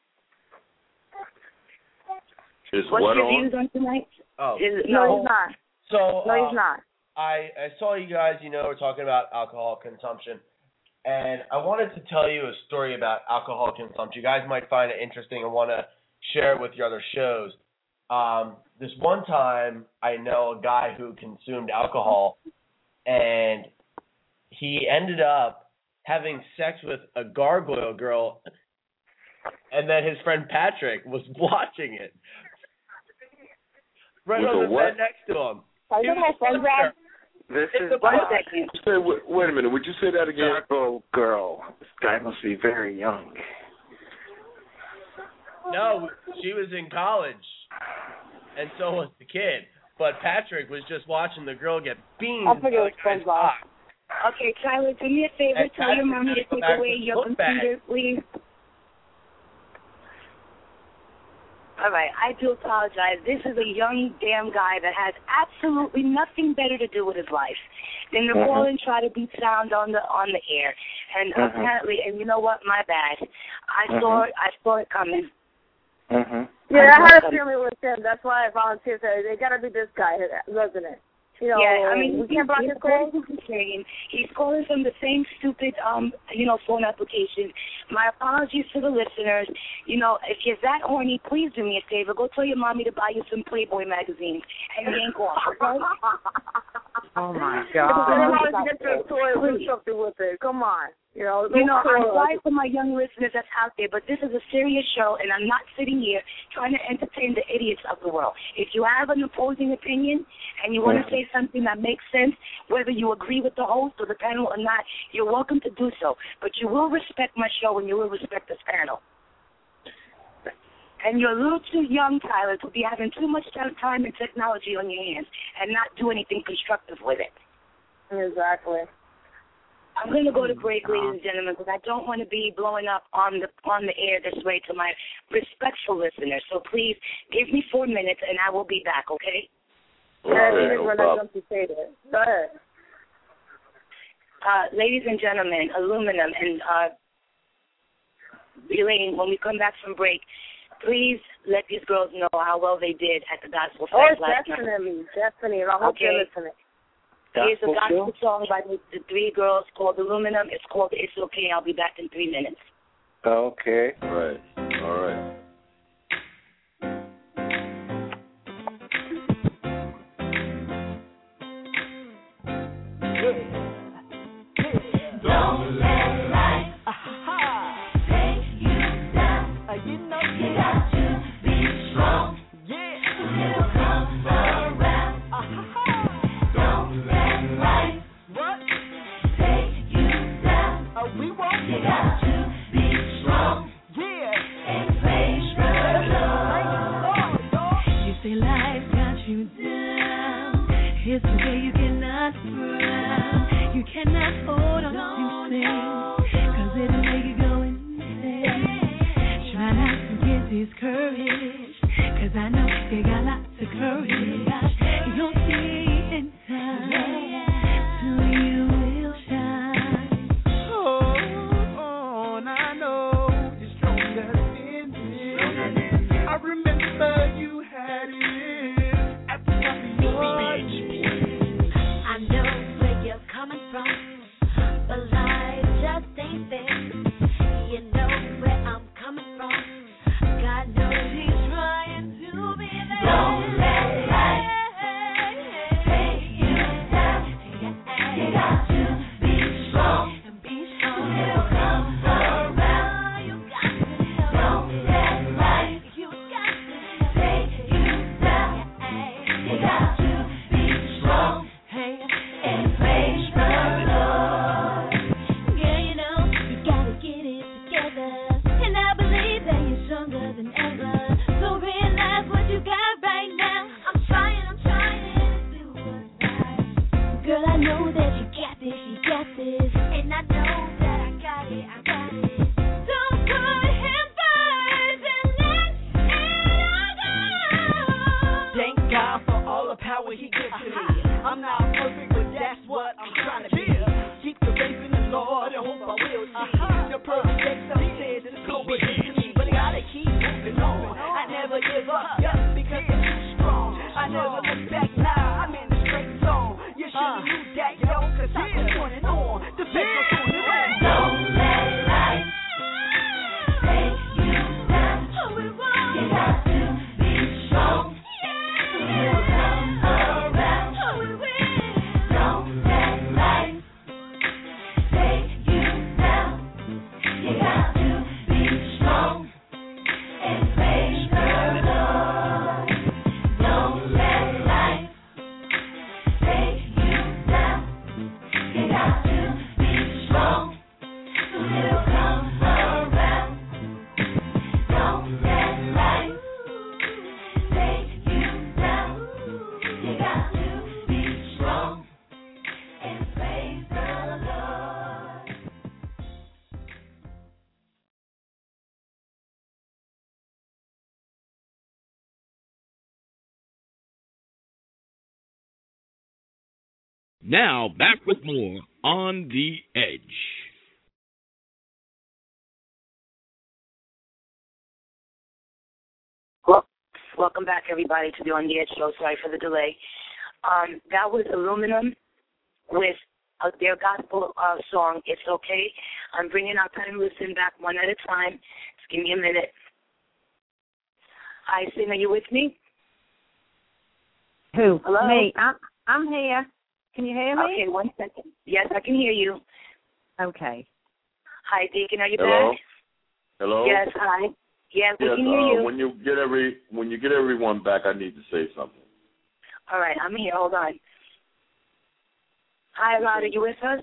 Is What's what your on? views on tonight? Oh, Is, No, no, he's not. so No, uh, he's not. I I saw you guys, you know, were talking about alcohol consumption, and I wanted to tell you a story about alcohol consumption. You guys might find it interesting and want to share it with your other shows. Um, this one time, I know a guy who consumed alcohol, and he ended up having sex with a gargoyle girl, and then his friend Patrick was watching it. Right With on a the what? bed next to him. Are you my friend, Brad? This It's is a one uh, second. Say, wait, wait a minute. Would you say that again? Gargoyle girl. This guy must be very young. No, she was in college, and so was the kid. But Patrick was just watching the girl get beamed I by figured the it was guy's SpongeBob. cock. Okay, Tyler, do me a favor. Hey, Tell your mommy to take away your computer, please. All right, I do apologize. This is a young damn guy that has absolutely nothing better to do with his life than to Mm-hmm. call and try to beat sound on the on the air. And Mhm. apparently, and you know what? My bad. I Mhm. saw it. I saw it coming. Mhm. Yeah, I I had a welcome- feeling with him. That's why I volunteered. It got to be this guy, wasn't it? You know, Yeah, I mean, we he's, can't block he's his calls. calling, he's calling from the same stupid, um, you know, phone application. My apologies to the listeners. You know, if you're that horny, please do me a favor. Go tell your mommy to buy you some Playboy magazines and yank off, okay? Oh my You know how God. to get your toy or something with it. Come on. You know, You know, I'm don't- sorry for my young listeners that's out there, but this is a serious show, and I'm not sitting here trying to entertain the idiots of the world. If you have an opposing opinion and you want to say something that makes sense, whether you agree with the host or the panel or not, you're welcome to do so. But you will respect my show and you will respect this panel. And you're a little too young, Tyler, to be having too much time and technology on your hands and not do anything constructive with it. Exactly. I'm going to go to break, ladies and gentlemen, because I don't want to be blowing up on the on the air this way to my respectful listeners. So please give me four minutes, and I will be back, okay? Yeah, Okay, it is no when I problem. jump to say that. Go ahead. Uh, ladies and gentlemen, aluminum and uh, Elaine, when we come back from break, please let these girls know how well they did at the gospel Oh, fest last night. definitely, definitely. I hope Okay. you're listening. Here's a Gospel gospel song by the, the three girls called Aluminum. It's called It's Okay. I'll be back in three minutes. Okay. All right. All right. Don't let life take you down. You know you got to be strong. Yeah. It'll come around. Don't let life take you down. We won't. You got to be strong. Yeah. And praise the Lord. You say life got you down. It's okay, you cannot frown. You cannot hold on to things, cause it'll make you go insane. Try not to get discouraged, cause I know you got lots of courage. You'll see in time, till you will shine. Oh, oh, and I know you're stronger than this. I remember you had it at the top of your beach. I know where you're coming from, but life just ain't fair. You know where I'm coming from. God knows He's trying to be there. Don't let life take you down. You got to be strong and be strong. It'll come around. You got to help. Don't let life. You got to take you down. You got to be strong. Hey, and praise the Lord. Yeah, you know, you gotta get it together. And I believe that you're stronger than ever. So realize what you got right now. I'm trying, I'm trying to do what's right. Girl, I know that you got this, you got this. And I know that I got it, I got it. Don't put him first and let it all go. Thank God for all the power He gives to me. I'm not perfect, but that's what I'm trying to be. Keep the faith in the Lord and hope I will see. The perfect day, some said it's cold with me, but I gotta keep moving on. I never give up, just because I'm too strong. I never look back now, I'm in the straight zone. You should've knew that, yo, cause I was running on. The faith was on the way. Don't let life take you down. You got to be strong. It'll come around. Don't let life take you down. You got to be strong and praise the Lord. Don't let life take you down. You got to be strong. It'll come around. Don't let life take you down. You got to be strong and praise the Now, back with more On the Edge. Well, welcome back, everybody, to the On the Edge show. Sorry for the delay. Um, that was Aluminum with uh, their gospel uh, song, It's Okay. I'm bringing our panelists in back one at a time. Just give me a minute. Hi, Sin, are you with me? Who? Hello? Me. I'm, I'm here. Can you hear me? Okay, one second. Yes, I can hear you. Okay. Hi, Deacon, are you Hello? back? Hello? Yes, hi. Yes, we Yes, can hear uh, you. when you get every when you get everyone back, I need to say something. All right, I'm here. Hold on. Hi, Rod, are you with us?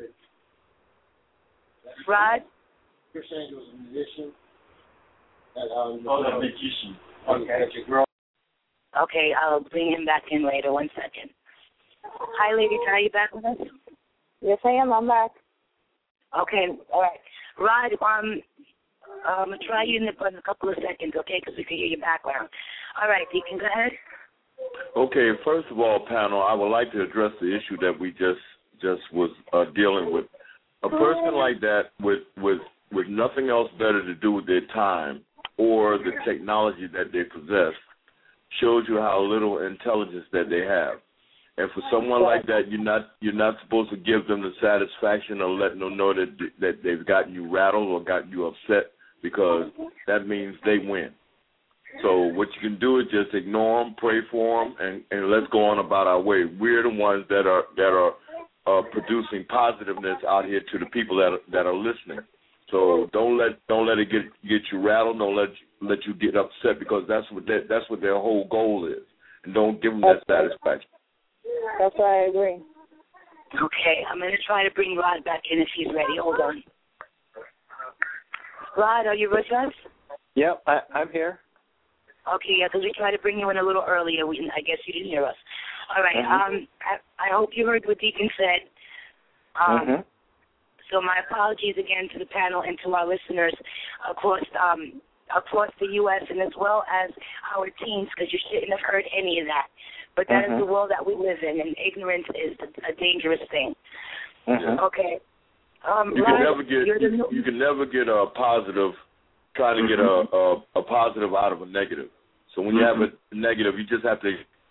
Rod? You're saying it was a musician? That, um, Oh, the magician. Okay. Okay, I'll bring him back in later. One second. Hi, Lady Ty, are you back with us? Yes, I am. I'm back. Okay, all right. Rod, um, I'm going to try you in a, in a couple of seconds, okay, because we can hear your background. All right, Deacon, go ahead. Okay, first of all, panel, I would like to address the issue that we just just was uh, dealing with. A person like that with with with nothing else better to do with their time or the technology that they possess shows you how little intelligence that they have. And for someone like that, you're not you're not supposed to give them the satisfaction of letting them know that that they've gotten you rattled or gotten you upset, because that means they win. So what you can do is just ignore them, pray for them, and, and let's go on about our way. We're the ones that are that are uh, producing positiveness out here to the people that are, that are listening. So don't let don't let it get get you rattled. Don't let you, let you get upset, because that's what that, that's what their whole goal is. And don't give them that satisfaction. That's why I agree. Okay, I'm going to try to bring Rod back in if he's ready. Hold on. Rod, are you with us? Yep, I, I'm here. Okay, yeah, because we tried to bring you in a little earlier. We, I guess you didn't hear us. All right, mm-hmm. um, I, I hope you heard what Deacon said. Um, mm-hmm. So my apologies again to the panel and to our listeners across um, across the U S and as well as our teens, because you shouldn't have heard any of that. But that mm-hmm. is the world that we live in, and ignorance is a dangerous thing. Mm-hmm. Okay. Um, You can Rod, never get you're the you, new- you can never get a positive trying to get a, a a positive out of a negative. So when you have a negative, you just have to.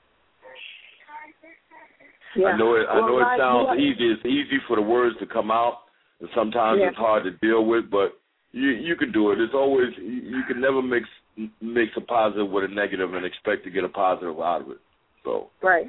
Yeah. I know it. I Well, know it Rod, sounds you- easy. It's easy for the words to come out, and sometimes Yeah. it's hard to deal with. But you you can do it. It's always you, you can never mix mix a positive with a negative and expect to get a positive out of it. So Right.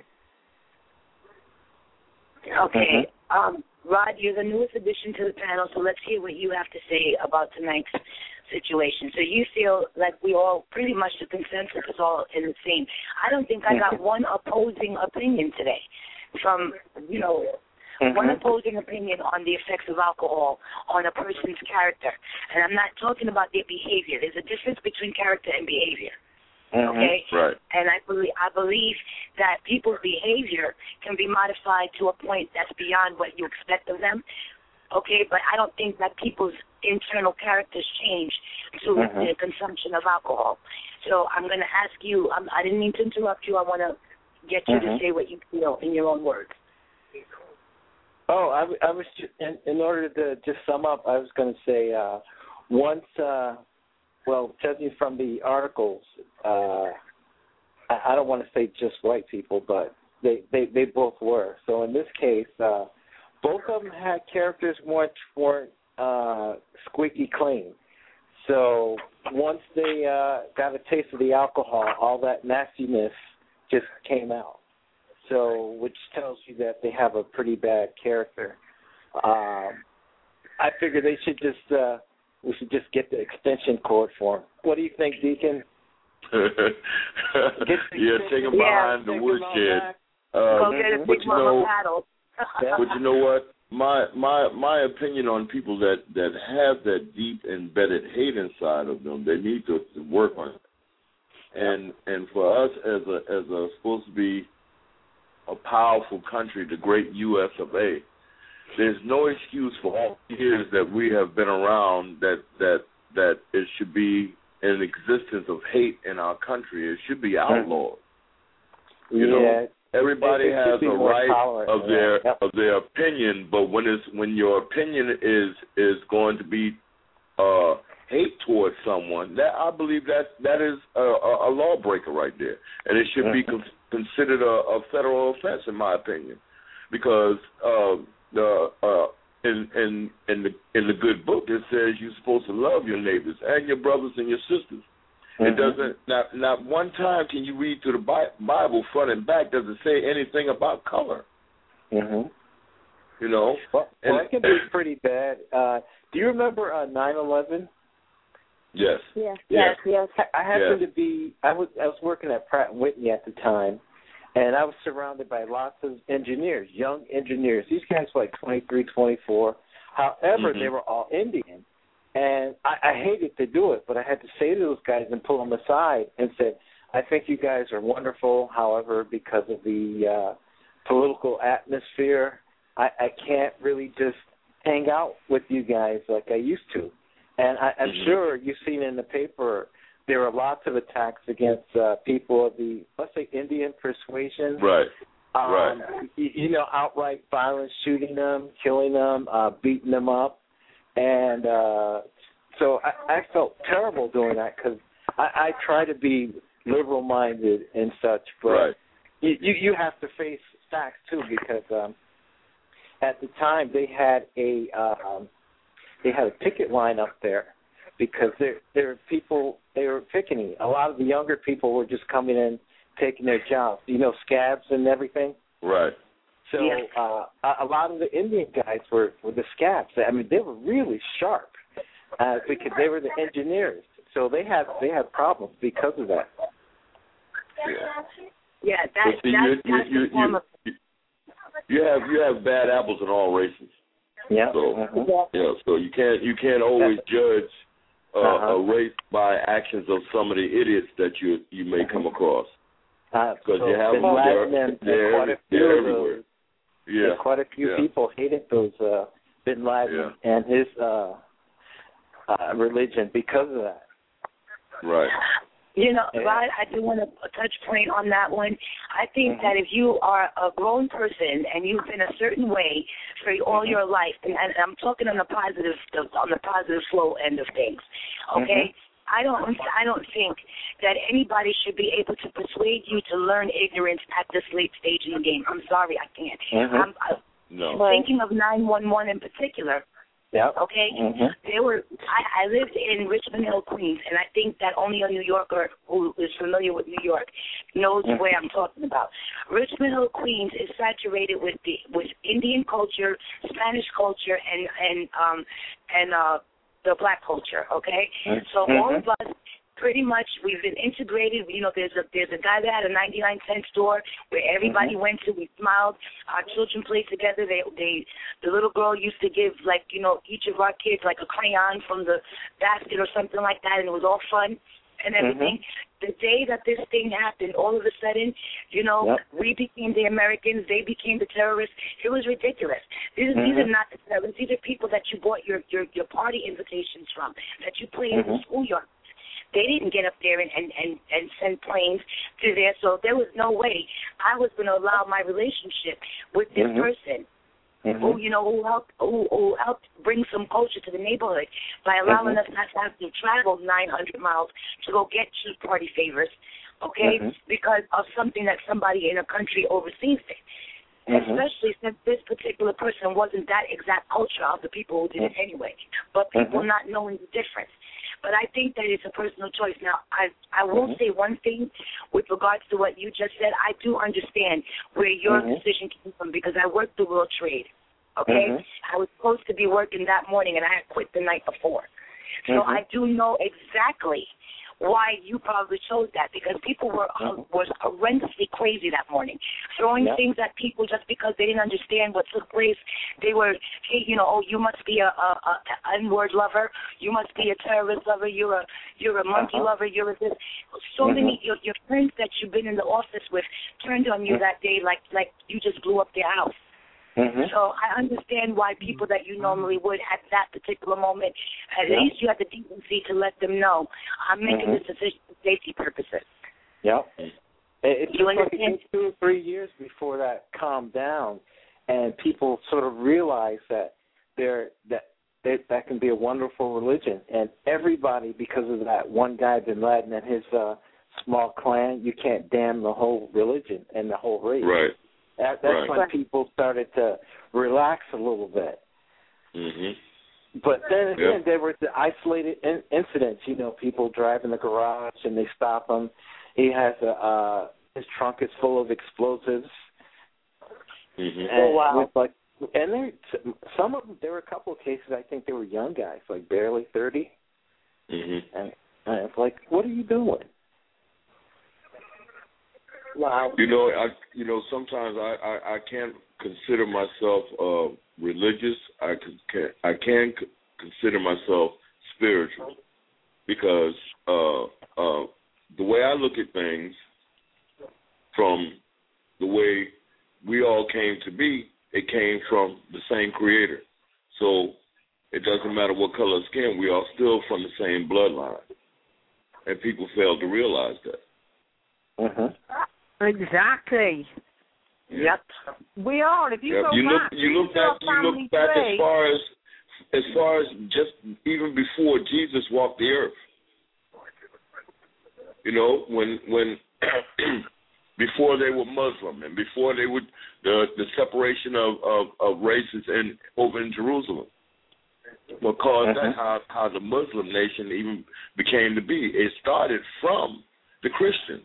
Okay. Um, Rod, you're the newest addition to the panel, so let's hear what you have to say about tonight's situation. So you feel like we all pretty much the consensus is all in the same. I don't think I got one opposing opinion today from, you know, Mm-hmm. one opposing opinion on the effects of alcohol on a person's character. And I'm not talking about their behavior. There's a difference between character and behavior. Mm-hmm. Okay? right. And I believe I believe that people's behavior can be modified to a point that's beyond what you expect of them. Okay, but I don't think that people's internal characters change through Mm-hmm. the consumption of alcohol. So I'm going to ask you. I'm, I didn't mean to interrupt you. I want to get you Mm-hmm. to say what you feel in your own words. Oh, I, w- I was just, in, in order to just sum up, I was going to say uh, once, uh, well, judging from the articles, uh, I, I don't want to say just white people, but they, they, they both were. So in this case, uh, both of them had characters which weren't uh, squeaky clean. So once they uh, got a taste of the alcohol, all that nastiness just came out. So, which tells you that they have a pretty bad character. Um, I figure they should just, uh, we should just get the extension cord for them. What do you think, Deacon? yeah, take them Yeah, behind the woodshed. Go Uh, get a but big you mama know, paddle. but you know what? My my my opinion on people that, that have that deep embedded hate inside of them, they need to, to work on it. And and for us as a as a supposed to be a powerful country, the great U S of A, there's no excuse for all the years that we have been around that that that it should be an existence of hate in our country. It should be outlawed. You yeah, know, Everybody it, it has a right of their yep. of their opinion, but when it's when your opinion is is going to be uh, hate towards someone, that I believe that that is a, a, a lawbreaker right there, and it should mm-hmm. be con- considered a, a federal offense, in my opinion, because uh, the uh, in in in the in the good book it says you're supposed to love your neighbors and your brothers and your sisters. It doesn't. Not not one time can you read through the Bible front and back does it say anything about color. Mm-hmm. You know. Well, and, well, it can be pretty bad. Uh, do you remember uh, nine eleven? Yes. Yes. Yes. Yes. I, I happened yes. to be. I was. I was working at Pratt and Whitney at the time, and I was surrounded by lots of engineers, young engineers. These guys were like twenty-three, twenty-four. However, mm-hmm. they were all Indian. And I, I hated to do it, but I had to say to those guys and pull them aside and said, I think you guys are wonderful. However, because of the uh, political atmosphere, I, I can't really just hang out with you guys like I used to. And I, I'm mm-hmm. sure you've seen in the paper there are lots of attacks against uh, people of the, let's say, Indian persuasion. Right. Um, right. You, you know, outright violence, shooting them, killing them, uh, beating them up. And uh, so I, I felt terrible doing that because I, I try to be liberal-minded and such, but right. you, you you have to face facts too because um, at the time they had a um, they had a picket line up there because there there were people they were picketing. A lot of the younger people were just coming in, taking their jobs. You know, scabs and everything. Right. So uh, a lot of the Indian guys were, were the scabs. I mean, they were really sharp uh, because they were the engineers. So they had they had problems because of that. Yeah, yeah that, that's, see, you, that's you, the form you, of... you, you have you have bad apples in all races. Yeah. So mm-hmm. yeah, so you can't you can't always judge uh, uh-huh. a race by actions of some of the idiots that you you may come across. Because uh, so you have Bin Laden they're, and, they're, and quite a few they're of everywhere. those, Yeah. quite a few yeah. people hated those uh, Bin Laden yeah. and his uh, uh, religion because of that. Right. You know, yeah. Rod, I do want to touch point on that one. I think mm-hmm. that if you are a grown person and you've been a certain way for all mm-hmm. your life, and, and I'm talking on the positive, on the positive flow end of things, okay? Mm-hmm. I don't I don't think that anybody should be able to persuade you to learn ignorance at this late stage in the game. I'm sorry, I can't. Mm-hmm. I'm, I'm no. thinking of nine one one in particular. Yeah. Okay. Mm-hmm. They were. I, I lived in Richmond Hill, Queens, and I think that only a New Yorker who is familiar with New York knows mm-hmm. where I'm talking about. Richmond Hill, Queens, is saturated with the with Indian culture, Spanish culture, and and um and uh. the black culture, okay? Mm-hmm. So all of us, pretty much, we've been integrated. You know, there's a there's a guy that had a ninety-nine cent store where everybody mm-hmm. went to. We smiled. Our children played together. They they the little girl used to give, like, you know, each of our kids like a crayon from the basket or something like that, and it was all fun and everything. Mm-hmm. The day that this thing happened, all of a sudden, you know, yep. we became the Americans, they became the terrorists. It was ridiculous. These, mm-hmm. these are not the terrorists. These are people that you bought your, your, your party invitations from, that you played mm-hmm. in the schoolyard. They didn't get up there and, and, and, and send planes to there, so there was no way I was going to allow my relationship with this mm-hmm. person Mm-hmm. who, you know, who helped, who, who helped bring some culture to the neighborhood by allowing mm-hmm. us not to have to travel nine hundred miles to go get cheap party favors, okay, mm-hmm. because of something that somebody in a country oversees it. Mm-hmm. Especially since this particular person wasn't that exact culture of the people who did it anyway, but people mm-hmm. not knowing the difference. But I think that it's a personal choice. Now, I I will mm-hmm. say one thing with regards to what you just said. I do understand where your mm-hmm. decision came from because I worked the World Trade, okay? Mm-hmm. I was supposed to be working that morning, and I had quit the night before. So mm-hmm. I do know exactly why you probably chose that, because people were uh, was horrendously crazy that morning, throwing yep. things at people just because they didn't understand what took place. They were, hey, you know, oh, you must be a, a, a N-word lover, you must be a terrorist lover, you're a you're a monkey uh-huh. lover, you're a this. So mm-hmm. many your, your friends that you've been in the office with turned on you mm-hmm. that day like like you just blew up their house. Mm-hmm. So I understand why people that you normally would at that particular moment, at yeah. least you had the decency to let them know, I'm making mm-hmm. this decision for safety purposes. Yeah. It's just like took two or three years before that calmed down, and people sort of realized that there that that that can be a wonderful religion, and everybody, because of that one guy Bin Laden and his uh, small clan, you can't damn the whole religion and the whole race. Right. That, that's right. when people started to relax a little bit. Mhm. But then again, yep. there were the isolated in- incidents. You know, people drive in the garage and they stop him. He has a uh, his trunk is full of explosives. Mm-hmm. And oh wow! With like, and there, some of them, there were a couple of cases. I think they were young guys, like barely thirty. Mm-hmm. And, and it's like, what are you doing? Wow. You know, I you know sometimes I, I, I can't consider myself uh, religious. I can I can consider myself spiritual because uh, uh, the way I look at things, from the way we all came to be, it came from the same Creator. So it doesn't matter what color of skin, we are still from the same bloodline, and people fail to realize that. Mm-hmm. Exactly. Yeah. Yep. We are. If you yep. go you back, look, you look back, you look back tree, as far as as far as just even before Jesus walked the earth. You know, when when before they were Muslim and before they would the the separation of, of, of races in over in Jerusalem. What caused mm-hmm. that how how the Muslim nation even became to be. It started from the Christians.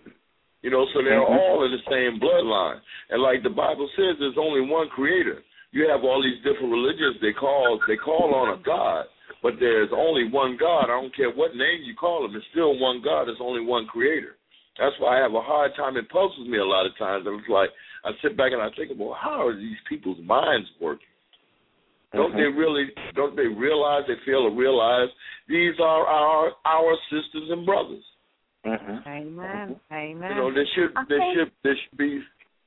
You know, so they're mm-hmm. all in the same bloodline. And like the Bible says, there's only one Creator. You have all these different religions they call they call on a God, but there's only one God. I don't care what name you call him. It's still one God. There's only one Creator. That's why I have a hard time. It puzzles me a lot of times. And it's like I sit back and I think, well, how are these people's minds working? Don't mm-hmm. they really? Don't they realize? They fail to realize these are our our sisters and brothers. Mm-hmm. Amen. Amen. You know, there should there think... should there should be.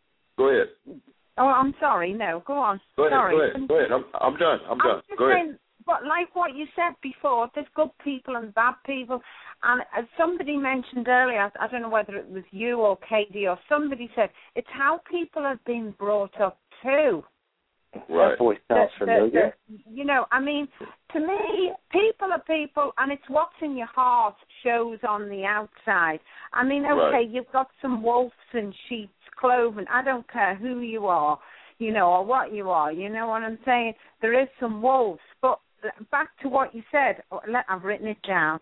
Go ahead. Oh, I'm sorry. No, go on. Go ahead. Sorry. Go ahead. Go ahead. I'm I'm done. I'm done. I'm Go saying, ahead. But like what you said before, there's good people and bad people. And as somebody mentioned earlier, I don't know whether it was you or Katie or somebody said, it's how people have been brought up too. Right. That voice sounds the, familiar. The, the, you know, I mean, to me, people are people, and it's what's in your heart shows on the outside. I mean, okay, right. you've got some wolves in sheep's clothing. I don't care who you are, you know, or what you are. You know what I'm saying? There is some wolves. But back to what you said, I've written it down.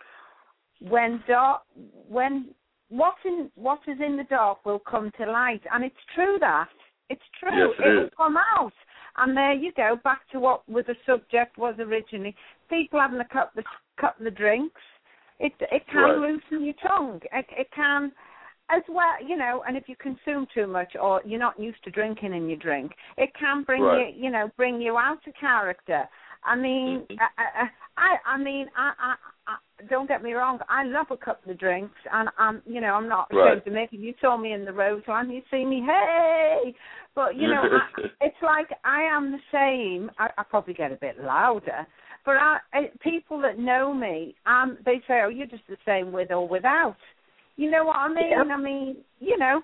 When dark, when what in what is in the dark will come to light, and it's true that it's true. Yes, it it will is. come out. And there you go, back to what the subject was originally. People having a couple of, couple of drinks, it it can right. loosen your tongue. It, it can, as well, you know, and if you consume too much or you're not used to drinking in your drink, it can bring right. you, you know, bring you out of character. I mean, mm-hmm. I, I, I mean, I, I, I, don't get me wrong. I love a couple of drinks, and I'm, you know, I'm not ashamed right. to make it. You saw me in the Roseland, you see me, hey, but you know, I, it's like I am the same. I, I probably get a bit louder, but I, I, people that know me, um, they say, "Oh, you're just the same with or without." You know what I mean? Yep. I mean, you know,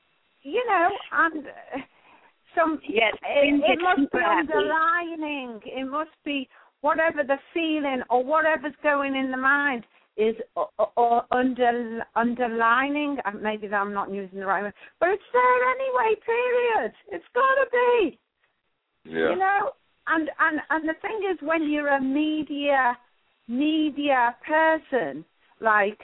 you know, and. Uh, Some, yes, it, it must be happy. underlining. It must be whatever the feeling or whatever's going in the mind is uh, uh, under, underlining. Uh, maybe I'm not using the right word, but it's there anyway. Period. It's got to be. Yeah. You know, and and and the thing is, when you're a media media person, like,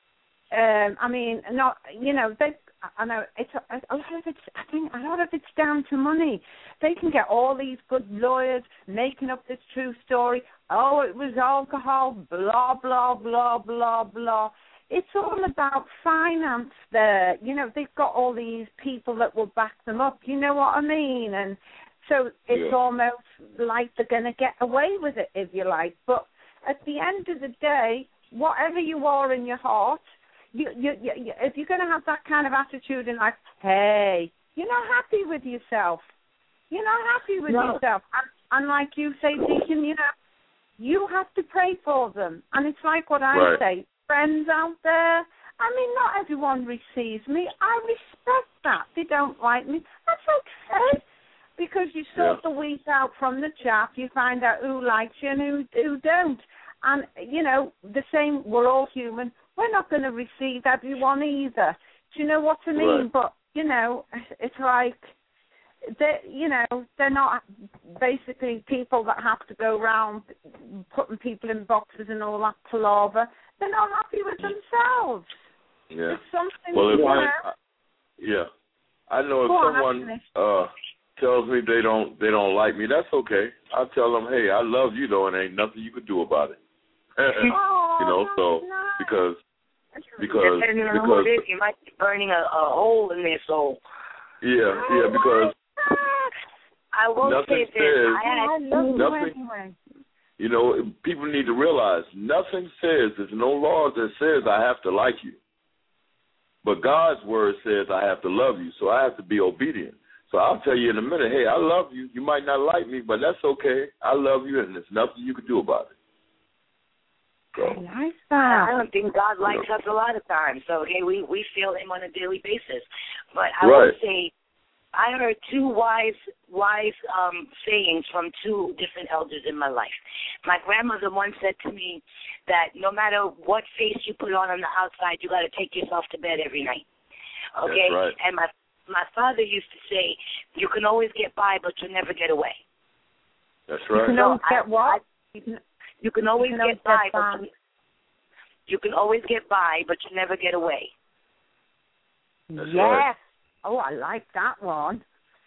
um, I mean, not you know they. I know it's a, a lot of it's. I think a lot of it's down to money. They can get all these good lawyers making up this true story. Oh, it was alcohol. Blah blah blah blah blah. It's all about finance. There, you know, they've got all these people that will back them up. You know what I mean? And so it's yeah. almost like they're going to get away with it, if you like. But at the end of the day, whatever you are in your heart. You, you, you, if you're going to have that kind of attitude in life, hey, you're not happy with yourself. You're not happy with no. yourself. And, and like you say, Deacon, you know, you have to pray for them. And it's like what I right. say, friends out there I mean, not everyone receives me. I respect that. They don't like me. That's okay. Because you sort yeah. the weeds out from the chaff, you find out who likes you and who, who don't. And, you know, the same, we're all human. We're not going to receive everyone either. Do you know what I mean? Right. But, you know, it's like, they, you know, they're not basically people that have to go around putting people in boxes and all that palaver. They're not happy with themselves. Yeah. It's something, well, if you I, know. I, yeah, I know if Go on, someone uh, tells me they don't they don't like me, that's okay. I tell them, hey, I love you though, and ain't nothing you could do about it. Oh, you know, so nice. because because Depending on because who it is, you might be burning a, a hole in their soul. yeah, yeah, because I will nothing say this. says I had nothing. Anyway. You know, people need to realize nothing says, there's no law that says I have to like you. But God's word says I have to love you, so I have to be obedient. So I'll tell you in a minute, hey, I love you. You might not like me, but that's okay. I love you, and there's nothing you can do about it. So, I like that. I don't think God likes us a lot of times. So, okay, we, we feel him on a daily basis. But I right. will say, I heard two wise wise um, sayings from two different elders in my life. My grandmother once said to me that no matter what face you put on on the outside, you got to take yourself to bed every night. Okay? That's right. And my my father used to say, you can always get by, but you'll never get away. That's right. You can always get what? I, you, can, you can always you can get by, but you, you can always get by, but you never get away. That's yes. right. Oh, I like that one.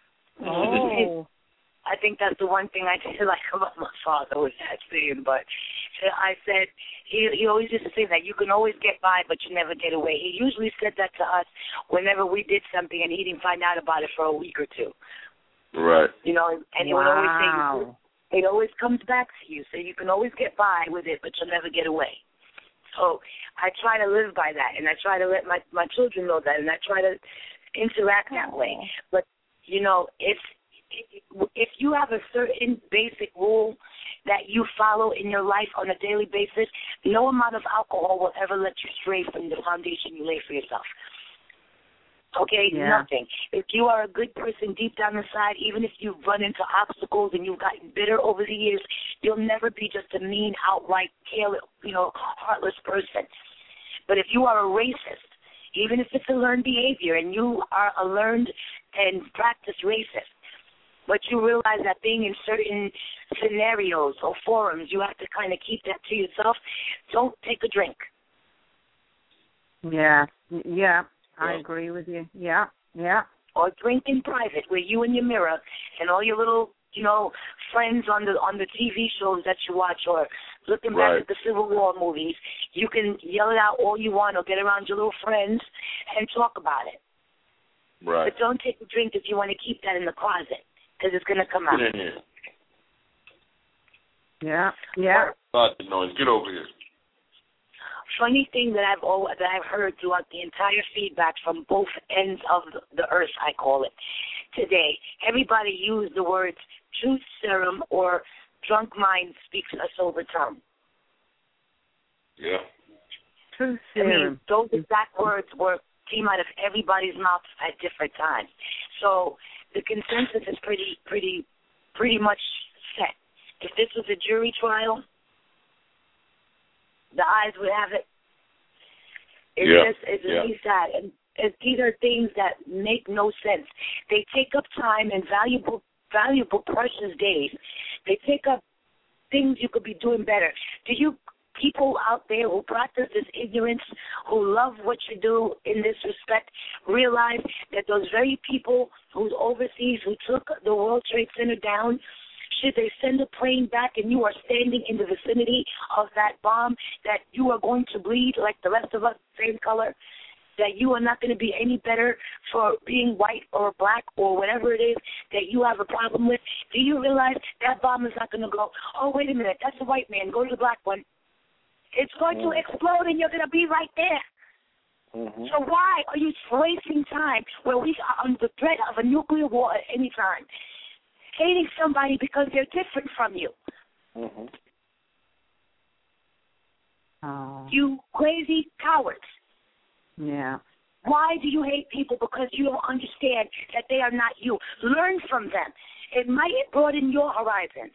Oh. I think that's the one thing I did like about my father was that saying. But I said, he he always used to say that you can always get by, but you never get away. He usually said that to us whenever we did something and he didn't find out about it for a week or two. Right. You know, and he wow. would always say, it always comes back to you. So you can always get by with it, but you'll never get away. So I try to live by that, and I try to let my, my children know that, and I try to interact that way. But, you know, if if you have a certain basic rule that you follow in your life on a daily basis, no amount of alcohol will ever let you stray from the foundation you lay for yourself. Okay, yeah. Nothing. If you are a good person deep down inside, even if you've run into obstacles and you've gotten bitter over the years, you'll never be just a mean, outright, careless, you know, heartless person. But if you are a racist, even if it's a learned behavior and you are a learned and practiced racist, but you realize that being in certain scenarios or forums, you have to kind of keep that to yourself, don't take a drink. Yeah, yeah, I agree with you. Yeah, yeah. Or drink in private with you and your mirror and all your little, you know, friends on the on the T V shows that you watch or looking back right. at the Civil War movies. You can yell it out all you want or get around your little friends and talk about it. Right. But don't take a drink if you want to keep that in the closet because it's going to come out. Get in here. Yeah, yeah. Stop the noise. Get over here. Funny thing that I've always, that I've heard throughout the entire feedback from both ends of the earth, I call it, today, everybody used the words truth serum or drunk mind speaks a sober tongue. Yeah. Truth serum. I mean, those Mm-hmm. exact words were came out of everybody's mouth at different times. So the consensus is pretty, pretty, pretty much set. If this was a jury trial, the eyes would have it. It's yeah. just, it's yeah. really sad. And it's, these are things that make no sense. They take up time and valuable, valuable, precious days. They take up things you could be doing better. Do you people out there who practice this ignorance, who love what you do in this respect, realize that those very people who's overseas, who took the World Trade Center down, should they send a plane back and you are standing in the vicinity of that bomb, that you are going to bleed like the rest of us, same color, that you are not going to be any better for being white or black or whatever it is that you have a problem with? Do you realize that bomb is not going to go, oh, wait a minute, that's a white man, go to the black one. It's going mm-hmm. to explode and you're going to be right there. Mm-hmm. So why are you wasting time where we are on the threat of a nuclear war at any time? Hating somebody because they're different from you. Mm-hmm. Oh. You crazy cowards. Yeah. Why do you hate people? Because you don't understand that they are not you. Learn from them. It might broaden your horizons.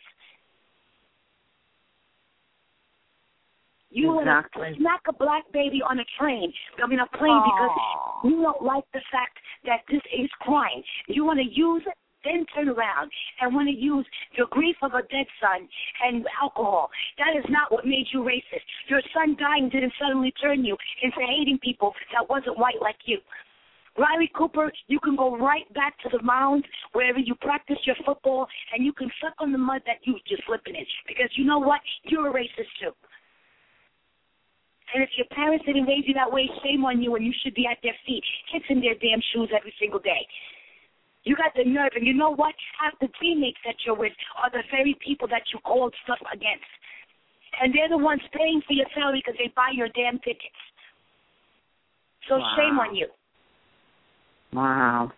You exactly. want to smack a black baby on a train, I mean a plane, Aww. because you don't like the fact that this is crime. You want to use it, then turn around and want to use the grief of a dead son and alcohol. That is not what made you racist. Your son dying didn't suddenly turn you into hating people that wasn't white like you. Riley Cooper, you can go right back to the mound wherever you practice your football, and you can suck on the mud that you just slipping in, because you know what? You're a racist too. And if your parents didn't raise you that way, shame on you, and you should be at their feet, kissing their damn shoes every single day. You got the nerve, and you know what? Half the teammates that you're with are the very people that you called stuff against. And they're the ones paying for your salary because they buy your damn tickets. So wow. shame on you. Wow.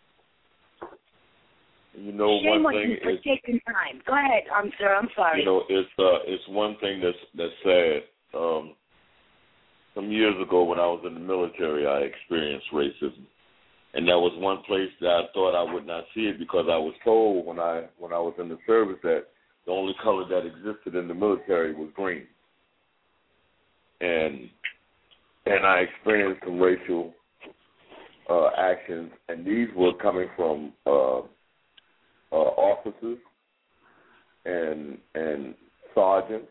You know, shame one on thing you for is, taking time. Go ahead, um, sir. I'm sorry. You know, it's uh, it's one thing that's that's sad. Um, some years ago, when I was in the military, I experienced racism. And that was one place that I thought I would not see it, because I was told when I when I was in the service that the only color that existed in the military was green. And and I experienced some racial uh, actions, and these were coming from uh, uh, officers and and sergeants,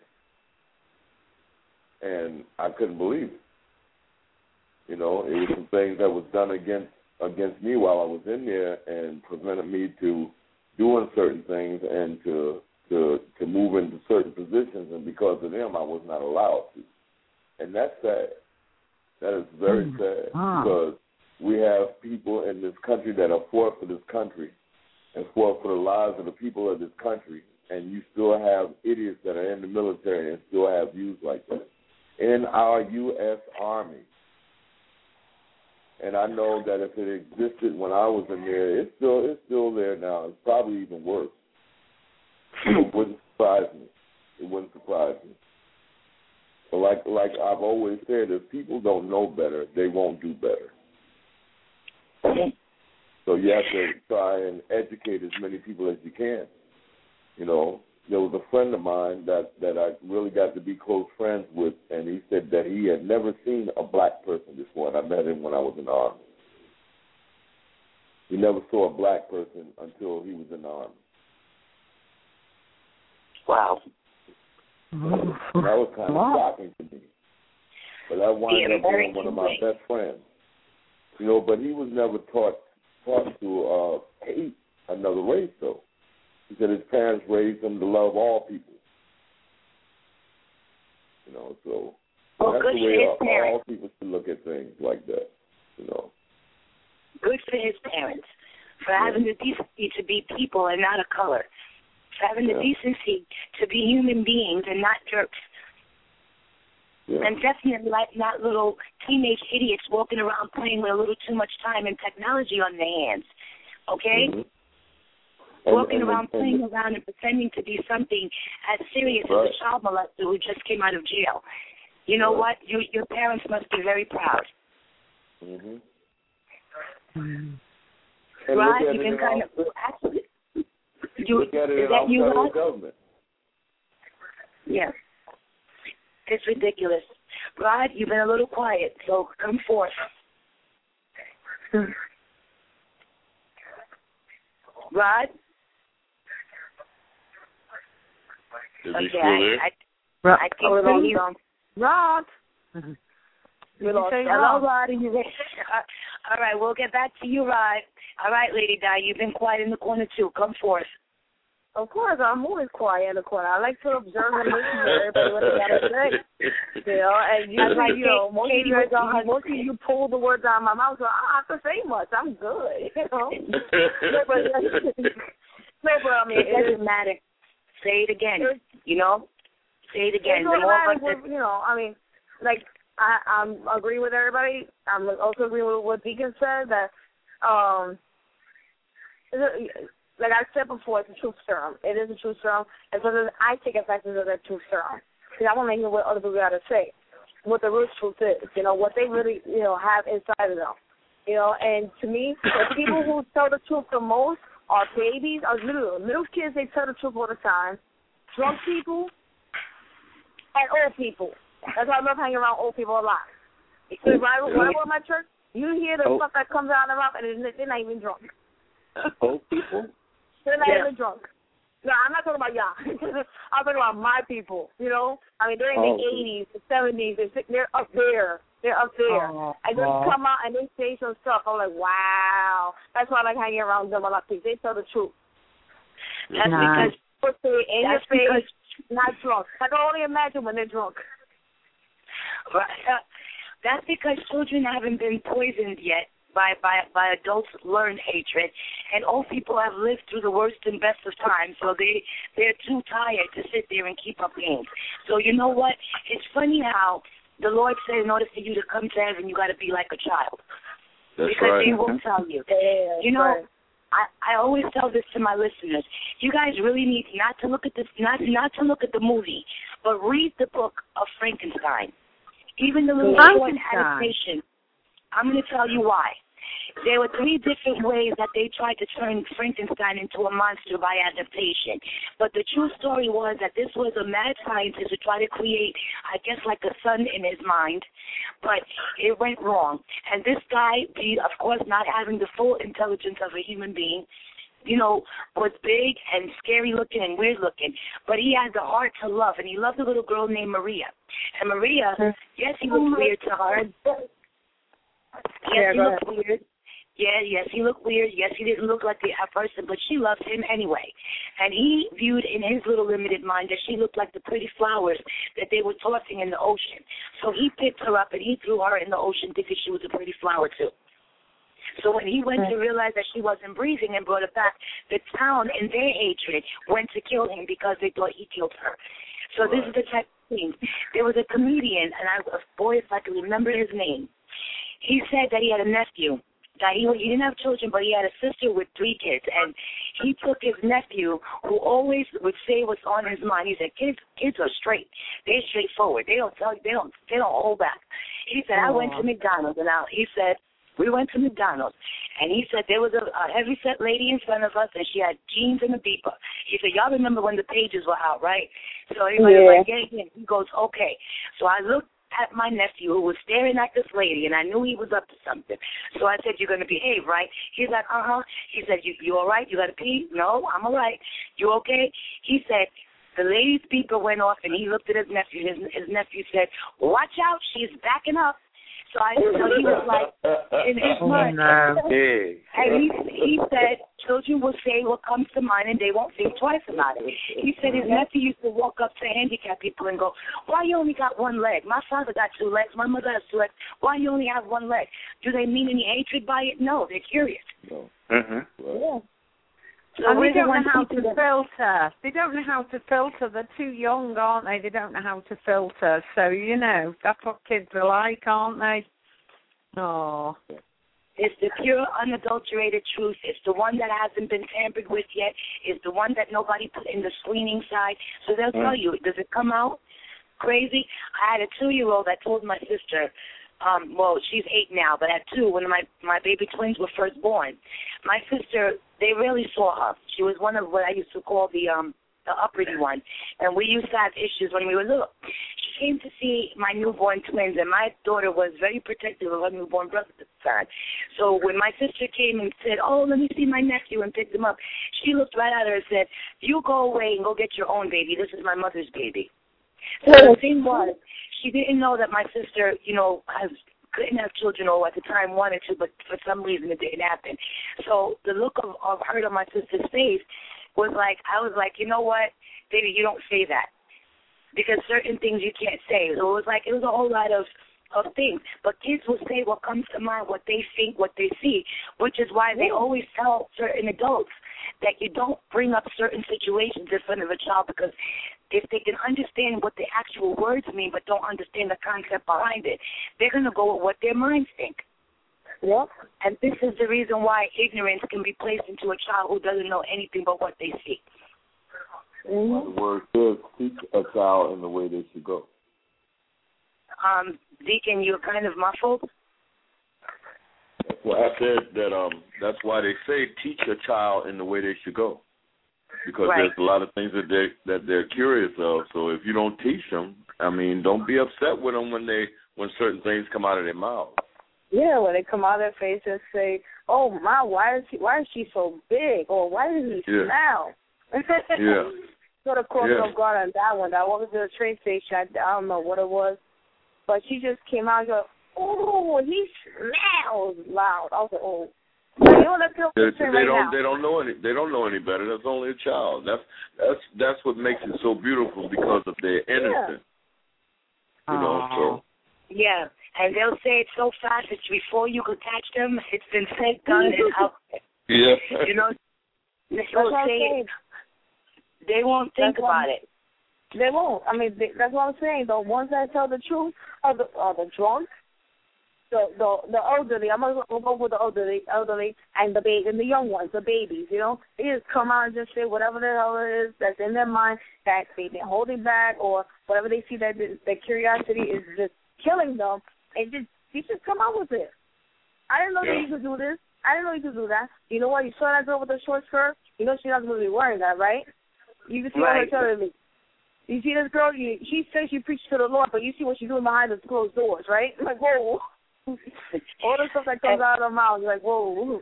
and I couldn't believe it. You know, it was some things that was done against against me while I was in there, and prevented me to doing certain things and to to to move into certain positions, and because of them, I was not allowed to. And that's sad. That is very mm. sad, ah. because we have people in this country that have fought for this country and fought for the lives of the people of this country, and you still have idiots that are in the military and still have views like that in our U S Army. And I know that if it existed when I was in there, it's still it's still there now. It's probably even worse. It wouldn't surprise me. It wouldn't surprise me. But like like I've always said, if people don't know better, they won't do better. So you have to try and educate as many people as you can. You know, there was a friend of mine that, that I really got to be close friends with, and he said that he had never seen a black person before, and I met him when I was in the Army. He never saw a black person until he was in the Army. Wow. And that was kind of wow. shocking to me. But I wound yeah, up being one of my best friends. You know, but he was never taught taught to uh, hate another race, though. He said his parents raised him to love all people. You know, so well, that's good the way for his all, all parents. people should look at things like that. You know. Good for his parents for yeah. having the decency to be people and not a color. For having yeah. the decency to be human beings and not jerks. Yeah. And definitely like not little teenage idiots walking around playing with a little too much time and technology on their hands. Okay? Mm-hmm. Walking and, around and, playing and, around and pretending to be something as serious right. as a child molester who just came out of jail. You know right. what? You, your parents must be very proud. Mm-hmm. Mm-hmm. Right? You can kind of actually. You, look at it is in that our you, federal Rod? government. Yeah. It's ridiculous. Rod, you've been a little quiet, so come forth. Rod? Is okay, he still there? I, I, I think oh, so. You Rod. You lost. Hello, Rod. Are you there? All right, we'll get back to you, Rod. All right, Lady Di, you've been quiet in the corner, too. Come forth. Of course, I'm always quiet in the corner. I like to observe and listen to everybody what they got to say. You know, and you, like you know, most of you, was on most of you pull the words out of my mouth, so I don't have to say much. I'm good, you know. but, but, I mean, it doesn't matter. Say it again, you know. Say it again. It's automatic with, you know, I mean, like, I I'm agree with everybody. I'm also agree with what Deacon said, that, um, like I said before, it's a truth serum. It is a truth serum, and so I take effect as a truth serum. Because I want to hear what other people got to say. what the real truth is, you know, what they really, you know, have inside of them. You know, and to me, the people who tell the truth the most are babies, are little, little kids, they tell the truth all the time, drunk people, and old people. That's why I love hanging around old people a lot. Because when I, when I go to my church, you hear the oh. stuff that comes out of their mouth, and they're not even drunk. Old people? They're not yeah. even drunk. No, I'm not talking about y'all. I'm talking about my people, you know? I mean, they're in oh, the eighties, the seventies. They're, they're up there. They're up there. Oh, and they oh. come out and they say some stuff. I'm like, wow. That's why I like hanging around them a lot, because they tell the truth. That's nah. because people say in your face, not drunk. I can only imagine when they're drunk. Right. Uh, that's because children haven't been poisoned yet by, by by adults learned hatred, and old people have lived through the worst and best of times, so they, they're too tired to sit there and keep up games. So you know what? It's funny how the Lord said in order for you to come to heaven, you got to be like a child. That's because right. they will tell you. Yeah, you know, right. I, I always tell this to my listeners. You guys really need not to look at this, not not to look at the movie, but read the book of Frankenstein. Even the little short adaptation. I'm going to tell you why. There were three different ways that they tried to turn Frankenstein into a monster by adaptation. But the true story was that this was a mad scientist who tried to create, I guess, like a sun in his mind. But it went wrong. And this guy, he, of course, not having the full intelligence of a human being, you know, was big and scary looking and weird looking. But he had the heart to love, and he loved a little girl named Maria. And Maria, yes, he looked weird to her. Yes, he looked weird. Yeah, yes, he looked weird. Yes, he didn't look like a person, but she loved him anyway. And he viewed in his little limited mind that she looked like the pretty flowers that they were tossing in the ocean. So he picked her up and he threw her in the ocean thinking she was a pretty flower too. So when he went to realize that she wasn't breathing and brought her back, the town in their hatred went to kill him because they thought he killed her. So this is the type of thing. There was a comedian, and I, boy, if I can remember his name, he said that he had a nephew. That he, he didn't have children, but he had a sister with three kids, and he took his nephew, who always would say what's on his mind. He said, "Kids, kids are straight. They're straightforward. They don't tell, they don't, they don't hold back." He said, "I went to McDonald's, and I, he said, we went to McDonald's, and he said there was a, a heavy-set lady in front of us, and she had jeans and a beeper." He said, "Y'all remember when the pages were out, right?" So everybody was like, "Yeah, yeah." He goes, "Okay." So I looked at my nephew, who was staring at this lady, and I knew he was up to something. So I said, "You're going to behave, right?" He's like, "Uh-huh." He said, you, you all right? You got to pee? "No, I'm all right." "You okay?" He said, the lady's beeper went off, and he looked at his nephew. His, his nephew said, "Watch out, she's backing up." So I so he was like, in his mind. Oh, no. And he, he said, children will say what comes to mind, and they won't think twice about it. He said his nephew used to walk up to handicapped people and go, "Why you only got one leg? My father got two legs. My mother has two legs. Why you only have one leg?" Do they mean any hatred by it? No, they're curious. No. Mm-hmm. Yeah. So and they don't know how to filter. They don't know how to filter. They're too young, aren't they? They don't know how to filter. So, you know, that's what kids are like, aren't they? Oh. It's the pure, unadulterated truth. It's the one that hasn't been tampered with yet. It's the one that nobody put in the screening side. So they'll mm. tell you, does it come out crazy? I had a two-year-old that told my sister, Um, well, she's eight now, but at two, when my, my baby twins were first born, my sister, they rarely saw her. She was one of what I used to call the um the uppity one, and we used to have issues when we were little. She came to see my newborn twins, and my daughter was very protective of her newborn brother at the time. So when my sister came and said, "Oh, let me see my nephew," and picked him up, she looked right at her and said, "You go away and go get your own baby. This is my mother's baby." So the thing was, she didn't know that my sister, you know, has, couldn't have children, or at the time wanted to, but for some reason it didn't happen. So the look of, of hurt on my sister's face was like, I was like, you know what, baby, you don't say that. Because certain things you can't say. So it was like, it was a whole lot of, of things. But kids will say what comes to mind, what they think, what they see, which is why they always tell certain adults that you don't bring up certain situations in front of a child, because if they can understand what the actual words mean but don't understand the concept behind it, they're going to go with what their minds think. Yep. And this is the reason why ignorance can be placed into a child who doesn't know anything but what they see. Mm-hmm. The word says, teach a child in the way they should go. Um, Deacon, you're kind of muffled. Well, I said that um, that's why they say teach your child in the way they should go, because Right. there's a lot of things that they that they're curious of. So if you don't teach them, I mean, don't be upset with them when they when certain things come out of their mouth. Yeah, when they come out of their face and say, "Oh my, why is he? Why is she so big? Or why does he Yeah. smell?" Yeah. Sort of caught Yeah. me off guard on that one. I was at a train station. I, I don't know what it was, but she just came out and go, "Oh, he smells loud." I was like, "Oh, you know, let's go They, to the train they right don't. now." They don't know any. They don't know any better. That's only a child. That's that's that's what makes it so beautiful, because of their innocence. You know. So. Yeah, and they'll say it so fast that before you could catch them, it's been said, done, and out. Yeah. You know, they That's will what I'm say saying. it. They won't think That's what about I'm- it. They won't. I mean, they, that's what I'm saying. The ones that tell the truth are the are the drunk, the the the elderly. I'm gonna go with the elderly, elderly, and the baby and the young ones, the babies. You know, they just come out and just say whatever the hell it is that's in their mind that they've been holding back, or whatever they see that their curiosity is just killing them, and just you just come out with it. I didn't know Yeah. that you could do this. I didn't know you could do that. You know what? You saw that girl with the short skirt. You know she's not going to be wearing that, right? You can see Right. her telling me. You see this girl? You, she says she preaches to the Lord, but you see what she's doing behind the closed doors, right? Like, whoa. All the stuff that comes out of her mouth, you're like, whoa, whoa.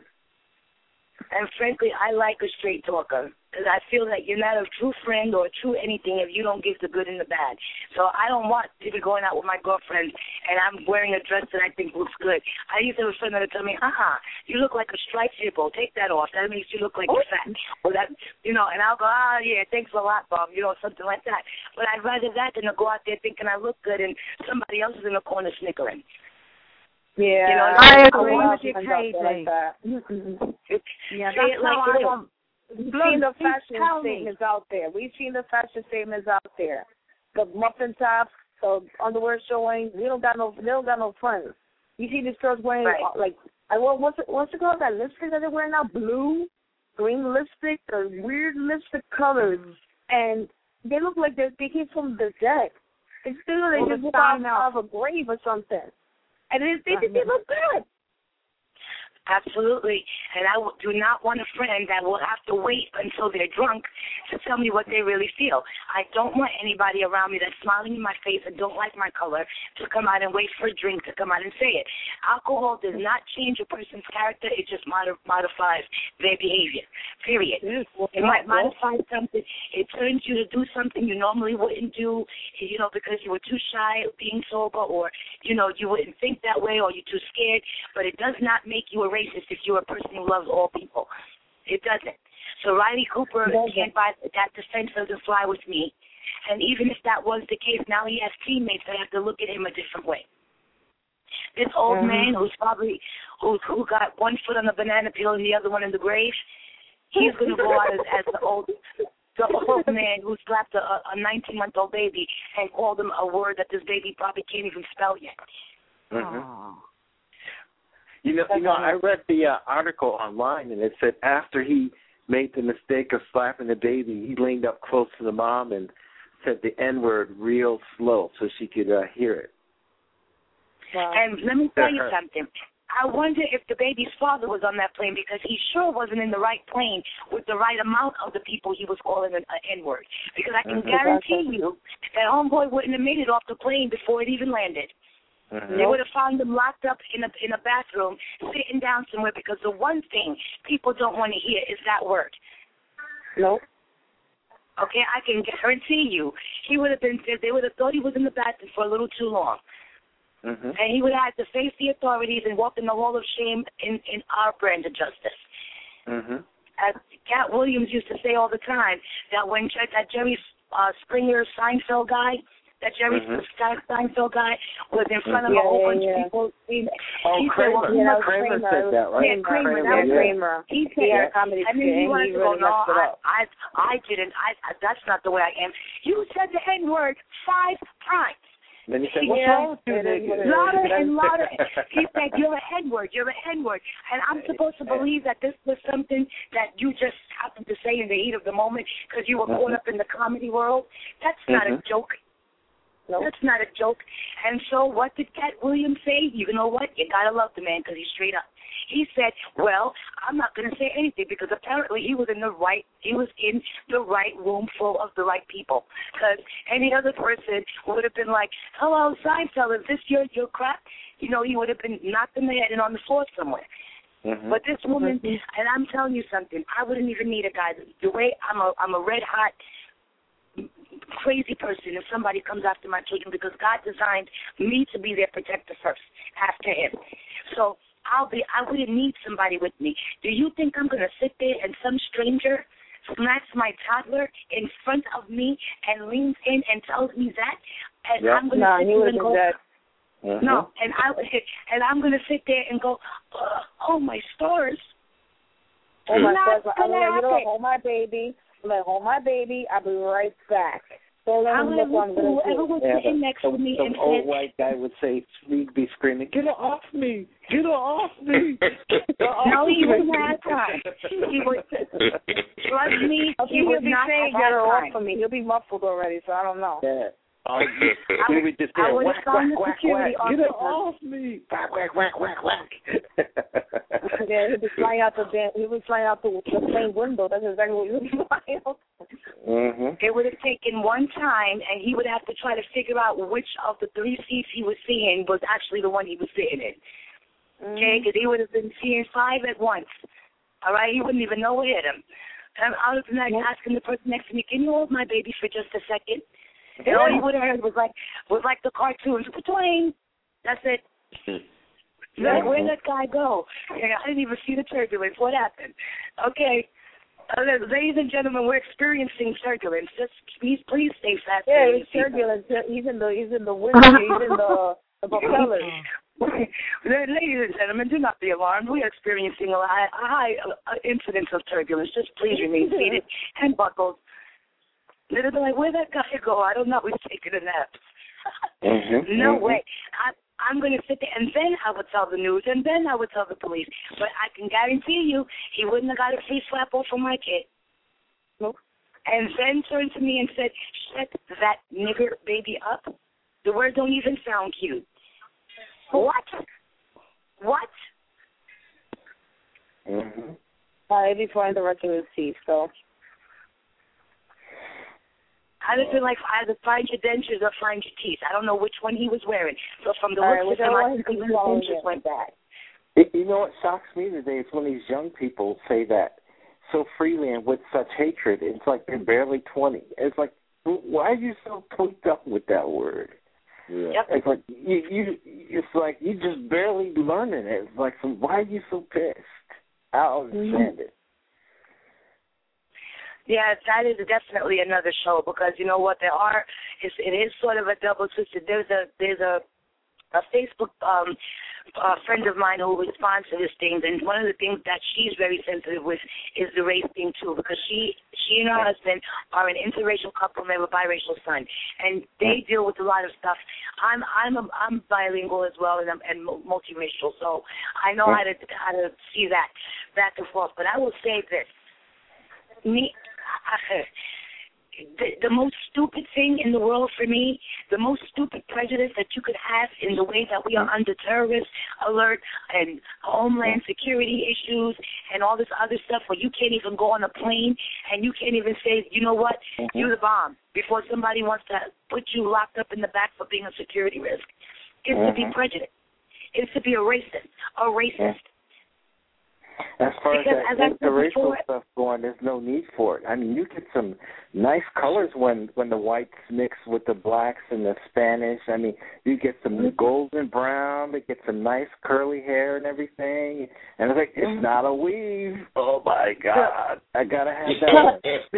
And frankly, I like a straight talker, because I feel that you're not a true friend or a true anything if you don't give the good and the bad. So I don't want to be going out with my girlfriend and I'm wearing a dress that I think looks good. I used to have a friend that would tell me, uh-uh, you look like a striped hippo. Take that off. That means you look like you're fat. Or that, you know, and I'll go, ah, yeah, thanks a lot, Bob, you know, something like that. But I'd rather that than to go out there thinking I look good and somebody else is in the corner snickering. Yeah, You know, I I agree want with you, friends out there Katie. like that. Mm-mm. Yeah, Say that's it like how it I is. want. We've Look, seen the please fashion tell me. statements out there. We've seen the fashion statements out there. The muffin tops, the underwear showing. We don't got no. They don't got no friends. You see these girls wearing Right. uh, like, I what what's it, what's it called? That lipstick that they're wearing now? Blue, green lipstick, the weird lipstick colors, and they look like they they came from the dead. They feel they Well, just the walked out sign out. of a grave or something, and they they think they look good. Absolutely. And I w- do not want a friend that will have to wait until they're drunk to tell me what they really feel. I don't want anybody around me that's smiling in my face and don't like my color to come out and wait for a drink to come out and say it. Alcohol does not change a person's character. It just mod- modifies their behavior, period. It might modify something. It turns you to do something you normally wouldn't do, you know, because you were too shy of being sober, or, you know, you wouldn't think that way, or you're too scared. But it does not make you a racist if you're a person who loves all people. It doesn't. So Riley Cooper can't buy that defense doesn't fly with me. And even if that was the case, now he has teammates that have to look at him a different way. This old Mhm. man who's probably who who got one foot on the banana peel and the other one in the grave, he's going to go out as, as the old the old man who slapped a, a nineteen-month-old baby and called him a word that this baby probably can't even spell yet. Mm-hmm. You know, you know, I read the uh, article online, and it said after he made the mistake of slapping the baby, he leaned up close to the mom and said the N-word real slow so she could uh, hear it. Wow. And let me tell you something. I wonder if the baby's father was on that plane, because he sure wasn't in the right plane with the right amount of the people he was calling an N-word. Because I can Mhm. guarantee you that homeboy wouldn't have made it off the plane before it even landed. Mm-hmm. They would have found him locked up in a in a bathroom, sitting down somewhere, because the one thing people don't want to hear is that word. Nope. Okay, I can guarantee you, he would have been. They would have thought he was in the bathroom for a little too long, Mm-hmm. and he would have had to face the authorities and walk in the hall of shame in in our brand of justice. Mm-hmm. As Cat Williams used to say all the time, that when that Jerry uh, Springer Seinfeld guy. That Jerry Mhm. Seinfeld guy was in front of Yeah, a whole yeah, bunch yeah. of people. He, Oh, he Kramer. said, well, Yeah, that was Kramer Kramer. said that, right? Yeah, Kramer. Yeah, That was it. Kramer. He said, He had a comedy and then skit, he and wanted he to really go, no, messed it I, up. I, I didn't. I, I, that's not the way I am. You said the N word five times. Then he said, Yeah, what's wrong with you, it is what it nigga? is. Louder and louder. He said, you're a N-word, you're a N-word. And I'm supposed to believe that this was something that you just happened to say in the heat of the moment because you were caught up in the comedy world? That's not Mhm. a joke. Nope. That's not a joke. And so what did Cat Williams say? You know what? You got to love the man because he's straight up. He said, well, I'm not going to say anything because apparently he was in the right, he was in the right room full of the right people. Because any other person would have been like, hello, Seinfeld, is this your, your crap? You know, he would have been knocked in the head and on the floor somewhere. Mm-hmm. But this woman, and I'm telling you something, I wouldn't even need a guy. The way I'm a, I'm a red hot, crazy person if somebody comes after my children because God designed me to be their protector first, after him. So I'll be, I wouldn't need somebody with me. Do you think I'm going to sit there and some stranger smacks my toddler in front of me and leans in and tells me that? And yep. I'm going to no, sit there and go, that. Uh-huh. No, and I and I'm going to sit there and go, oh, my stars. Oh, my stars. I'm going to, you know, hold my baby. I'm going to hold my baby. I'll be right back. So let I'm me look what I'm going to do. Was yeah, next some to me some and old said, white guy would say, he'd be screaming, get her off me, get her off me. No, he wouldn't have time. He would, trust me, okay, he he'll would be not saying, have get her time. off from me. He'll be muffled already, so I don't know. Yeah. Oh, I would, just I would have gone to security whack, get her off me. Whack, whack, whack, whack, whack. Yeah, he'd be flying out the he was flying out the, the plane window. That's exactly what he was flying out. Mm-hmm. It would have taken one time, and he would have to try to figure out which of the three seats he was seeing was actually the one he was sitting in. Mm-hmm. Okay, because he would have been seeing five at once. All right, he wouldn't even know what hit him. And I was like asking the person next to me, "Can you hold my baby for just a second?" And all he would have heard was like was like the cartoons, Twain. That's it. Like, where'd that guy go? And I didn't even see the turbulence. What happened? Okay. Uh, ladies and gentlemen, we're experiencing turbulence. Just please, please stay fast. Yeah, it's turbulence. He's in the he's in the window. He's in the the propellers. Ladies and gentlemen, do not be alarmed. We are experiencing a high, a high uh, incidence of turbulence. Just please remain seated and buckled. They're like, where'd that guy go? I don't know. He's taking a nap. Mm-hmm, no mm-hmm. way. I, I'm going to sit there, and then I would tell the news, and then I would tell the police. But I can guarantee you, he wouldn't have got a free slap off from my kid. Nope. And then turned to me and said, shut that nigger baby up. The word don't even sound cute. What? What? Mm-hmm. Uh, it'd be fine the rest of his teeth, so. I'd have been like, either find your dentures or find your teeth. I don't know which one he was wearing. So from the All looks right, of him, well, I think his dentures went bad. You know what shocks me today is when these young people say that so freely and with such hatred. It's like they're barely twenty. It's like, why are you so tweaked up with that word? Yeah. Yep. It's like you, you. It's like you just barely learning it. It's like, so why are you so pissed? I don't understand it. Yeah, that is definitely another show because you know what? There are it's, it is sort of a double twisted. There's a there's a a Facebook um, a friend of mine who responds to this thing, and one of the things that she's very sensitive with is the race thing too, because she she and her husband are an interracial couple and they have a biracial son, and they deal with a lot of stuff. I'm I'm a, I'm bilingual as well, and I'm and multiracial, so I know how to how to see that back and forth. But I will say this. Me, the, the most stupid thing in the world for me, the most stupid prejudice that you could have in the way that we are under terrorist alert and homeland security issues and all this other stuff where you can't even go on a plane and you can't even say, you know what, mm-hmm. you're the bomb before somebody wants to put you locked up in the back for being a security risk. It's mm-hmm. to be prejudiced. It's to be a racist, a racist. As far because as that as interracial stuff going, there's no need for it. I mean, you get some nice colors when, when the whites mix with the blacks and the Spanish. I mean, you get some mm-hmm. golden brown. They get some nice curly hair and everything. And it's like, it's not a weave. Oh, my God. I got to have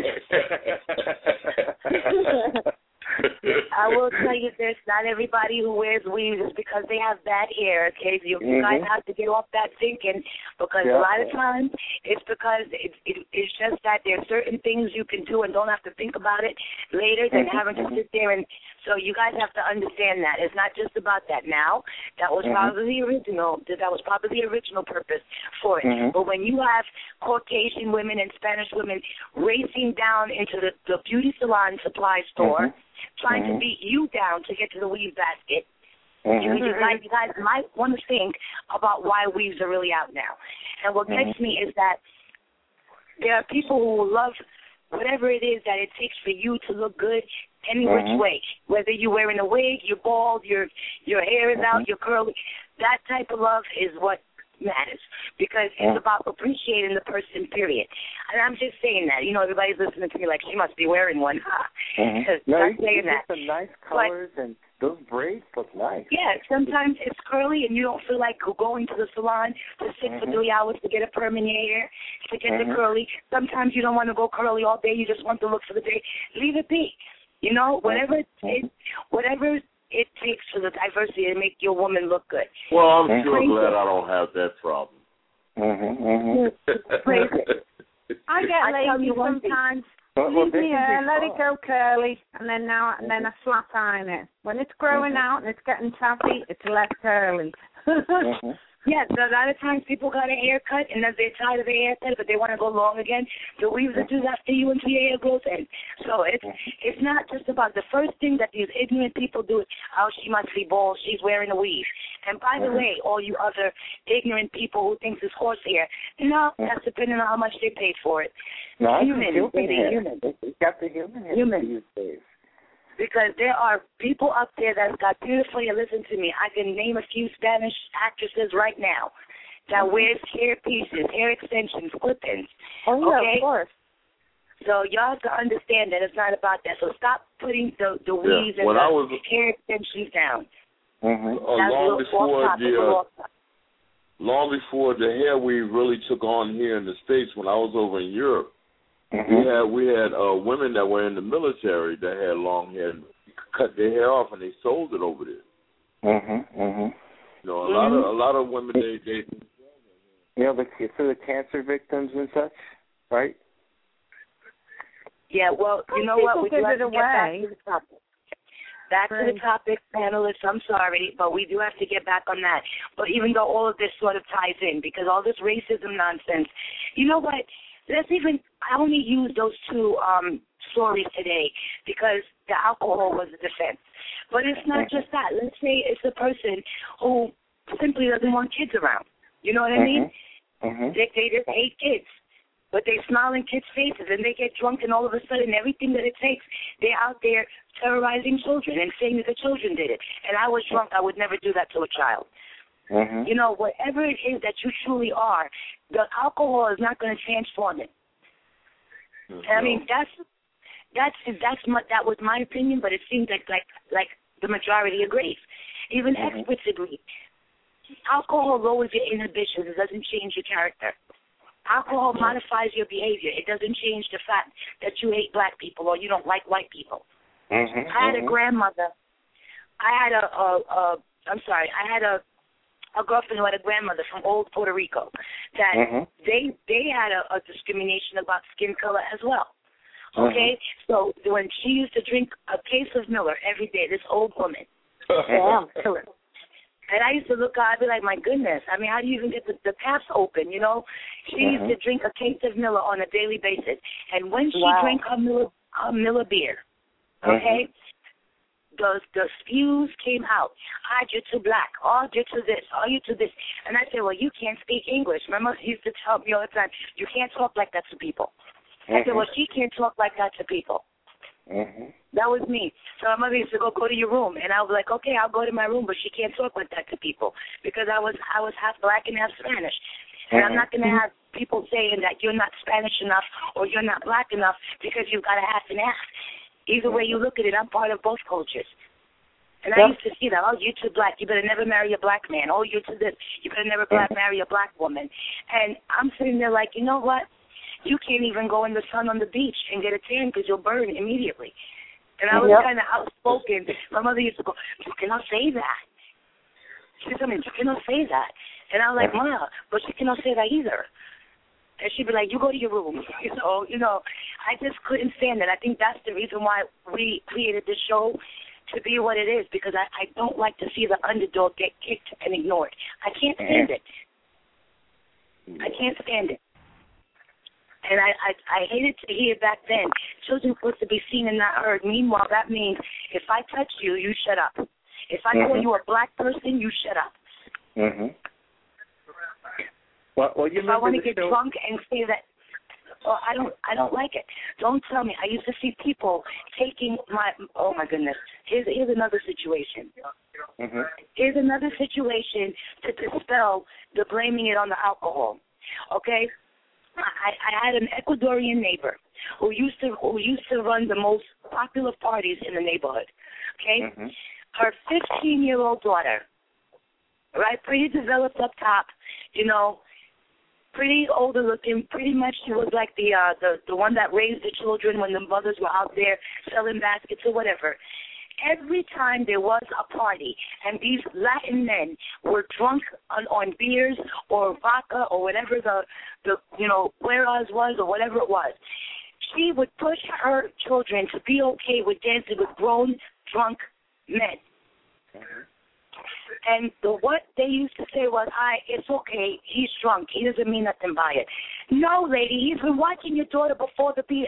that. I will tell you this, not everybody who wears weaves is because they have bad hair, okay? You, you mm-hmm. guys have to get off that thinking because yeah. a lot of times it's because it, it, it's just that there are certain things you can do and don't have to think about it later than mm-hmm. having to sit there and So you guys have to understand that. It's not just about that now. That was mm-hmm. probably the original, that was probably the original purpose for it. Mm-hmm. But when you have Caucasian women and Spanish women racing down into the, the beauty salon supply store, mm-hmm. trying mm-hmm. to beat you down to get to the weave basket, mm-hmm. you, you, guys, you guys might want to think about why weaves are really out now. And what mm-hmm. gets me is that there are people who love whatever it is that it takes for you to look good any mm-hmm. which way. Whether you're wearing a wig, you're bald, your your hair is mm-hmm. out, you're curly. That type of love is what matters because mm-hmm. it's about appreciating the person, period. And I'm just saying that. You know, everybody's listening to me like she must be wearing one. mm-hmm. No, I'm you saying get that. some nice colors but, and those braids look nice. Yeah, sometimes it's curly and you don't feel like going to the salon to sit mm-hmm. for three hours to get a perm in your hair, to get mm-hmm. the curly. Sometimes you don't want to go curly all day. You just want to look for the day. Leave it be. You know, whatever mm-hmm. it, whatever it takes for the diversity to make your woman look good. Well, I'm mm-hmm. sure glad I don't have that problem. Mm-hmm. Mm-hmm. I get lazy sometimes. Well, well, Leave me hair, let it go curly, and then now and then I flat iron it. When it's growing mm-hmm. out and it's getting taffy, it's less curly. mm-hmm. Yes, a lot of times people got a haircut and then they're tired of their haircut, but they want to go long again. The weaves will do that to you until your hair grows in. So it's it's not just about the first thing that these ignorant people do is, oh, she must be bald, she's wearing a weave. And by the way, all you other ignorant people who think it's horsehair, no, that's depending on how much they paid for it. No, human, human baby, hair. human. They got the human hair human. these days. Because there are people up there that's got beautiful hair. Listen to me. I can name a few Spanish actresses right now that mm-hmm. wears hair pieces, hair extensions, clip-ins. Oh, yeah, okay? of course. So y'all have to understand that it's not about that. So stop putting the, the weaves yeah. and when the I was, hair extensions down. Mm-hmm. Uh, long before the uh, long before the hair weave really took on here in the States, when I was over in Europe, mm-hmm. we had we had uh, women that were in the military that had long hair, cut their hair off, and they sold it over there. Mm-hmm. Mm-hmm. You know, a mm-hmm. lot of a lot of women they they. You know, the for the cancer victims and such, right? Yeah, well, you know what? We do have to get back to the topic. Back to the topic, panelists. I'm sorry, but we do have to get back on that. But even though all of this sort of ties in, because all this racism nonsense, you know what? Let's even, I only use those two um, stories today because the alcohol was a defense. But it's not just that. Let's say it's a person who simply doesn't want kids around. You know what I mean? Mm-hmm. They, they just hate kids. But they smile in kids' faces, and they get drunk, and all of a sudden, everything that it takes, they're out there terrorizing children and saying that the children did it. And I was drunk. I would never do that to a child. Mm-hmm. You know, whatever it is that you truly are, the alcohol is not going to transform it. Mm-hmm. I mean, that's that's that's my, that was my opinion, but it seems like like like the majority agrees. Even mm-hmm. experts agree. Alcohol lowers your inhibitions. It doesn't change your character. Alcohol modifies your behavior. It doesn't change the fact that you hate black people or you don't like white people. Mm-hmm. I had a grandmother. I had a, a, a I'm sorry, I had a, a girlfriend who had a grandmother from old Puerto Rico that mm-hmm. they they had a, a discrimination about skin color as well. Okay? Mm-hmm. So when she used to drink a case of Miller every day, this old woman. Damn, killer. And I used to look at her, I'd be like, my goodness, I mean, how do you even get the, the taps open, you know? She mm-hmm. used to drink a case of Miller on a daily basis. And when she wow. drank her Miller, her Miller beer, okay, mm-hmm. the, the spews came out. Ah, you're too black. Oh, you're too this. Oh, you're too this. And I said, well, you can't speak English. My mother used to tell me all the time, you can't talk like that to people. Mm-hmm. I said, well, she can't talk like that to people. Mm-hmm. That was me. So my mother used to go, go to your room, and I was like, okay, I'll go to my room, but she can't talk like that to people because I was I was half black and half Spanish, and mm-hmm. I'm not going to have people saying that you're not Spanish enough or you're not black enough because you've got a half and half. Either way you look at it, I'm part of both cultures. And yep. I used to see that, oh, you're too black, you better never marry a black man. Oh, you're too this, you better never black marry a black woman. And I'm sitting there like, you know what? You can't even go in the sun on the beach and get a tan because you'll burn immediately. And I was yep. kind of outspoken. My mother used to go, you cannot say that. She would tell me, you cannot say that. And I was like, Ma, but she cannot say that either. And she'd be like, you go to your room. So, you know, I just couldn't stand it. I think that's the reason why we created this show, to to be what it is because I, I don't like to see the underdog get kicked and ignored. I can't stand it. I can't stand it. And I, I I hated to hear back then, children supposed to be seen and not heard. Meanwhile, that means if I touch you, you shut up. If I mm-hmm. call you a black person, you shut up. Mm-hmm. Well, well, you if I want to get show? drunk and say that, well, I don't I don't like it. Don't tell me. I used to see people taking my, oh, my goodness. Here's, here's another situation. Mm-hmm. Here's another situation to dispel the blaming it on the alcohol. Okay? I, I had an Ecuadorian neighbor who used to who used to run the most popular parties in the neighborhood. Okay, mm-hmm. Her fifteen-year-old daughter, right, pretty developed up top, you know, pretty older looking. Pretty much she was like the uh, the the one that raised the children when the mothers were out there selling baskets or whatever. Every time there was a party and these Latin men were drunk on, on beers or vodka or whatever the, the you know, whereas was or whatever it was, she would push her children to be okay with dancing with grown, drunk men. Mm-hmm. And the what they used to say was, "I, it's okay, he's drunk, he doesn't mean nothing by it." No, lady, he's been watching your daughter before the beer.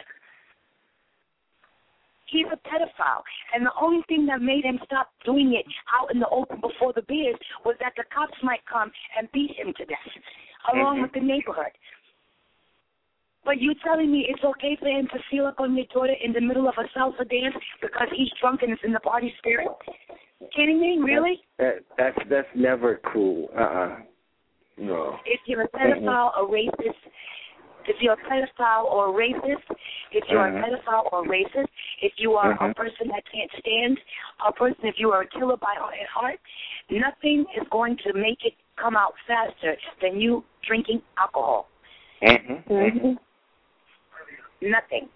He's a pedophile. And the only thing that made him stop doing it out in the open before the beers was that the cops might come and beat him to death, along mm-hmm. with the neighborhood. But you telling me it's okay for him to feel up on your daughter in the middle of a salsa dance because he's drunk and it's in the party spirit? Kidding me? Really? That, that, that's, that's never cool. Uh-uh. No. If you're a pedophile, mm-hmm. a racist, if you're a pedophile or a racist, if you're mm-hmm. a pedophile or a racist, if you are mm-hmm. a person that can't stand a person, if you are a killer by heart, nothing is going to make it come out faster than you drinking alcohol. Mm-hmm. Mm-hmm. Nothing.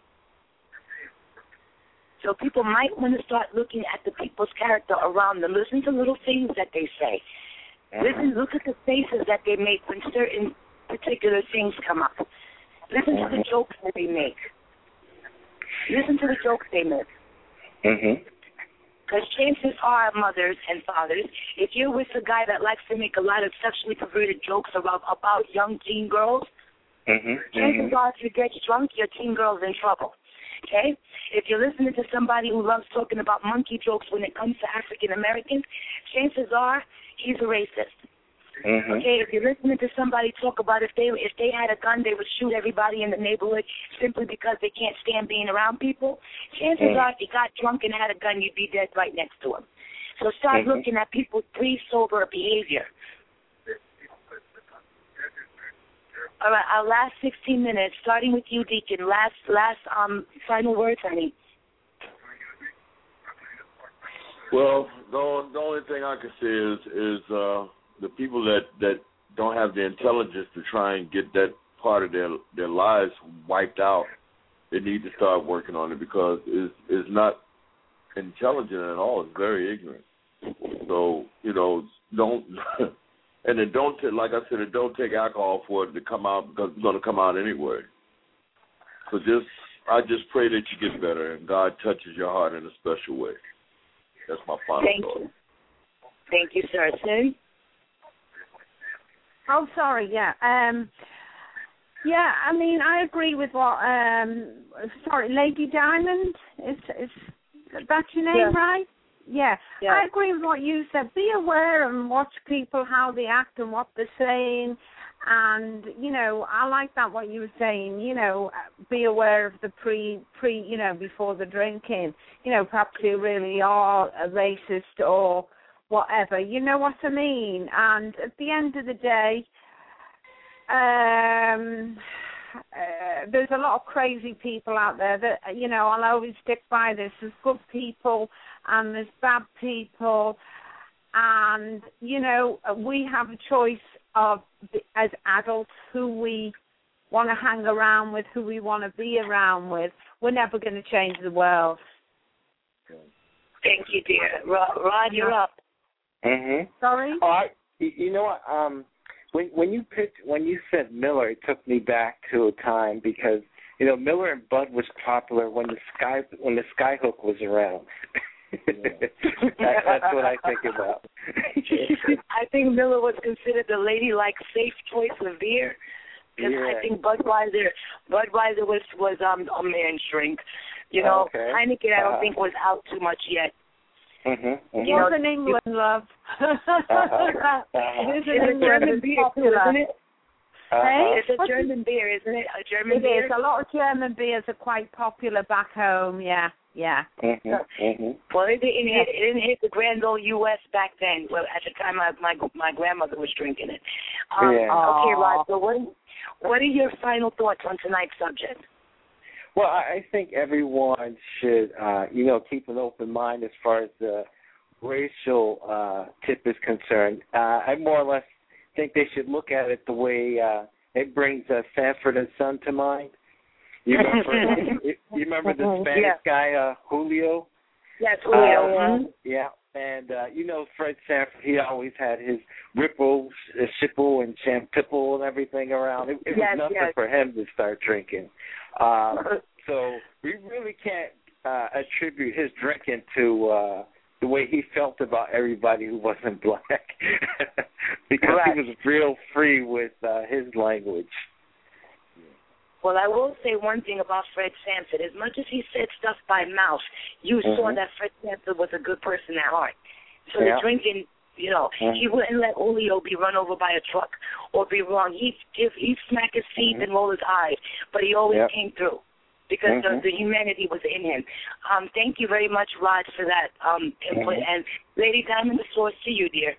So people might want to start looking at the people's character around them. Listen to little things that they say. Mm-hmm. Listen, look at the faces that they make when certain particular things come up. Listen mm-hmm. to the jokes that they make. Listen to the jokes they make. Mm-hmm. Because chances are, mothers and fathers, if you're with a guy that likes to make a lot of sexually perverted jokes about, about young teen girls, mm-hmm. chances mm-hmm. are if you get drunk, your teen girl's in trouble. Okay? If you're listening to somebody who loves talking about monkey jokes when it comes to African Americans, chances are he's a racist. Mm-hmm. Okay, if you're listening to somebody talk about if they if they had a gun, they would shoot everybody in the neighborhood simply because they can't stand being around people, chances mm-hmm. are if you got drunk and had a gun, you'd be dead right next to him. So start mm-hmm. looking at people's pre-sober behavior. All right, our last sixteen minutes, starting with you, Deacon. Last, last um, final words, honey. Well, the, the only thing I can say is is uh, the people that, that don't have the intelligence to try and get that part of their their lives wiped out, they need to start working on it because it's, it's not intelligent at all. It's very ignorant. So, you know, don't... And then don't, t- like I said, don't take alcohol for it to come out because it's going to come out anyway. So just, I just pray that you get better and God touches your heart in a special way. That's my final Thank thought. you. Thank you, sir. Sue? Oh, sorry, yeah. Um, yeah, I mean, I agree with what, um, sorry, Lady Diamond, is, is that your name, yeah. right? Yeah. yeah, I agree with what you said. Be aware and watch people, how they act and what they're saying. And, you know, I like that, what you were saying, you know, be aware of the pre, pre, you know, before the drinking. You know, perhaps you really are a racist or whatever. You know what I mean? And at the end of the day, um, uh, there's a lot of crazy people out there that, you know, I'll always stick by this. There's good people and there's bad people. And, you know, we have a choice of, as adults, who we want to hang around with, who we want to be around with. We're never going to change the world. Thank you, dear. Rod, Rod you're up. Mhm. Sorry? Oh, I, you know what? Um, when when you picked, when you said Miller, it took me back to a time because you know Miller and Bud was popular when the sky when the Skyhook was around. that, that's what I think about. I think Miller was considered the ladylike, safe choice of beer. Because yeah. I think Budweiser, Budweiser was was um a man's drink. You know, okay. Heineken I don't uh-huh. think was out too much yet. Mm-hmm, mm-hmm. You know, in England, love. uh-huh. Uh-huh. It's a German beer too, isn't it? Uh-huh. Hey, it's a German beer, isn't it? A German It beer. is. A lot of German beers are quite popular back home. Yeah, yeah. Mm-hmm, mm-hmm. Well, it didn't hit. It didn't hit the grand old U S back then. Well, at the time, my my, my grandmother was drinking it. Um, Yeah. Okay, Rod. So what what are your final thoughts on tonight's subject? Well, I I think everyone should, uh, you know, keep an open mind as far as the racial uh, tip is concerned. Uh, I more or less think they should look at it the way uh, it brings uh, Sanford and Son to mind. You remember? you, you remember the Spanish yeah. guy, uh, Julio? Yes, Julio. Uh, mm-hmm. Yeah, and uh, you know Fred Sanford. He always had his Ripple, uh, Shipple, and Champipple and everything around. It, it yes, was nothing yes. for him to start drinking. Um, so we really can't uh, attribute his drinking to uh, the way he felt about everybody who wasn't black, because right. he was real free with uh, his language. Well, I will say one thing about Fred Sanford. As much as he said stuff by mouth, you Mm-hmm. saw that Fred Sanford was a good person at heart. So Yeah. the drinking, you know, Mm-hmm. he wouldn't let Julio be run over by a truck or be wrong. He'd, give, he'd smack his teeth Mm-hmm. and roll his eyes, but he always Yep. came through because Mm-hmm. the, the humanity was in him. Um, thank you very much, Rod, for that um, input. Mm-hmm. And Lady Diamond, the source to you, dear.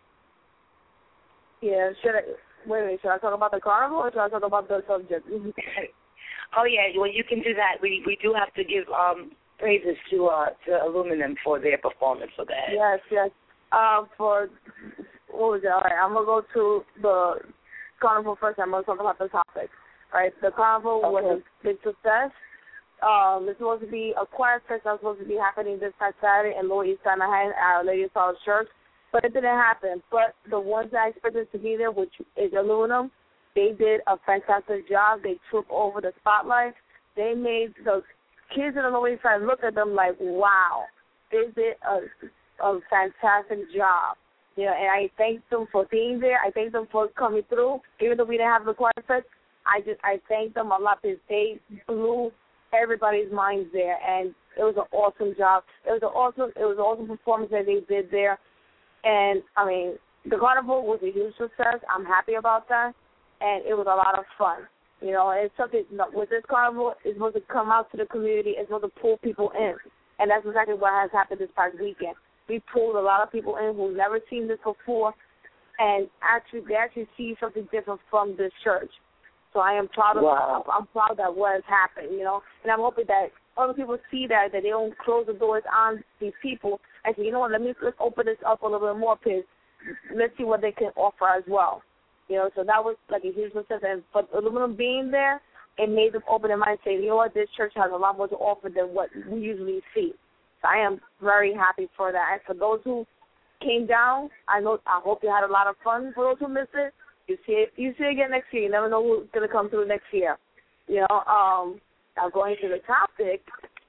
Yeah, should I, wait a minute, should I talk about the carnival or should I talk about the subject? Oh, yeah, well, you can do that. We we do have to give um, praises to uh, to Aluminum for their performance for that. Yes, yes. Uh, for, what was it? All right, I'm going to go to the carnival first. I'm going to talk about the topic. All right, the carnival okay. was a big success. Um, it's supposed to be a choir fest that was supposed to be happening this past Saturday in Lower East Side Manhattan at Our Lady of Sorrows Church, but it didn't happen. But the ones that I expected to be there, which is Aluminum, they did a fantastic job. They took over the spotlight. They made the kids in the Lower East Side look at them like, wow, they did a, a fantastic job. You know, and I thank them for being there. I thank them for coming through. Even though we didn't have the choir fest, I just I thank them a lot because they blew everybody's minds there, and it was an awesome job. It was an awesome it was an awesome performance that they did there. And I mean, the carnival was a huge success. I'm happy about that. And it was a lot of fun. You know, it's something, with this carnival, it's supposed to come out to the community, it's supposed to pull people in. And that's exactly what has happened this past weekend. We pulled a lot of people in who've never seen this before, and actually, they actually see something different from this church. So I am proud of wow. I'm proud that what has happened, you know. And I'm hoping that other people see that, that they don't close the doors on these people and say, you know what, let me let's open this up a little bit more, because let's see what they can offer as well. You know, so that was like a huge success. And for Aluminum being there, it made them open their mind and say, you know what, this church has a lot more to offer than what we usually see. So I am very happy for that. And for those who came down, I know I hope you had a lot of fun. For those who missed it, you see it, you see it again next year. You never know who's going to come through next year. You know, um, now going to the topic,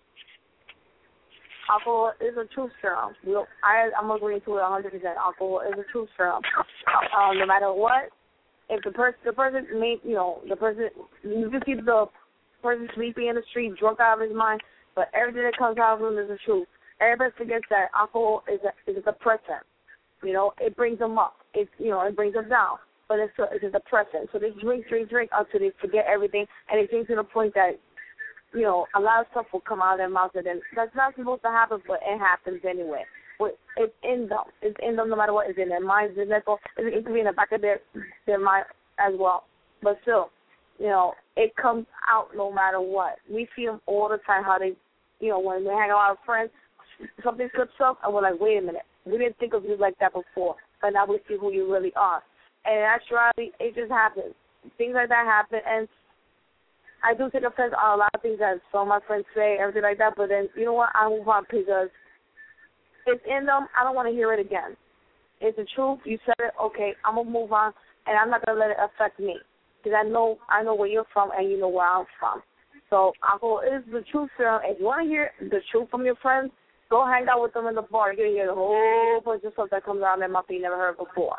alcohol is a truth serum. We'll, I, I'm agreeing to it one hundred percent. Alcohol is a truth serum. Um, no matter what. If the person, the person made, you know, the person, you can see the person sleeping in the street, drunk out of his mind, but everything that comes out of him is the truth. Everybody forgets that alcohol is a, is a depressant. You know, it brings them up. It, you know, it brings them down. But it's a, it's a depressant. So they drink, drink, drink until they forget everything, and they drink to the point that, you know, a lot of stuff will come out of their mouth, and then that's not supposed to happen, but it happens anyway. It's in them. It's in them no matter what. It's in their minds. It's mental. It can be in the back of their their mind as well. But still, you know, it comes out no matter what. We see them all the time how they, you know, when we hang out with friends, something slips up, and we're like, wait a minute. We didn't think of you like that before, but now we see who you really are. And in actuality, it just happens. Things like that happen, and I do take offense on a lot of things that some of my friends say, everything like that, but then, you know what, I move on because it's in them. I don't want to hear it again. It's the truth. You said it. Okay, I'm going to move on, and I'm not going to let it affect me because I know I know where you're from and you know where I'm from. So alcohol is the truth serum. If you want to hear the truth from your friends, Go hang out with them in the bar. You're going to hear a whole bunch of stuff that comes out of their mouth you never heard before.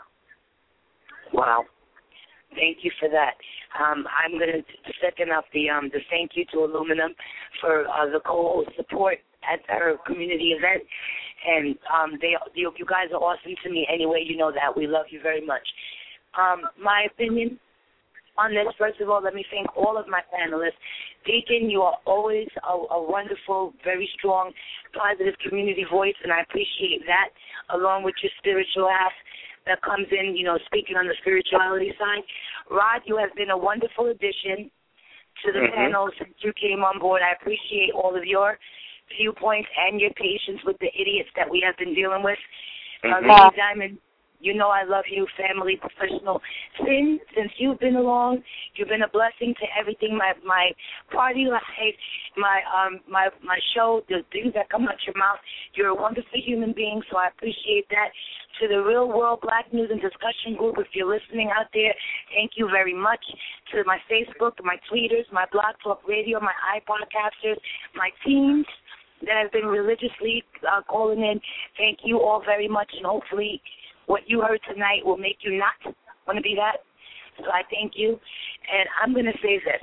Wow. Thank you for that. Um, I'm going to second up the um, the thank you to Aluminum for uh, the co-host support at our community event. And um, they, you, you guys are awesome to me anyway. You know that. We love you very much. Um, my opinion on this, first of all, let me thank all of my panelists. Deacon, you are always a, a wonderful, very strong, positive community voice, and I appreciate that, along with your spiritual half that comes in, you know, speaking on the spirituality side. Rod, you have been a wonderful addition to the mm-hmm. panel since you came on board. I appreciate all of your viewpoints and your patience with the idiots that we have been dealing with. Mm-hmm. Uh, Lady Diamond, you know I love you, family, professional. Sin, since you've been along, you've been a blessing to everything. My my party life, my um my my show, the things that come out your mouth. You're a wonderful human being, so I appreciate that. To the Real World Black News and Discussion Group, if you're listening out there, thank you very much. To my Facebook, my tweeters, my Blog Talk Radio, my iPodcasters, my teams that have been religiously uh, calling in, thank you all very much, and hopefully what you heard tonight will make you not want to be that. So I thank you. And I'm going to say this.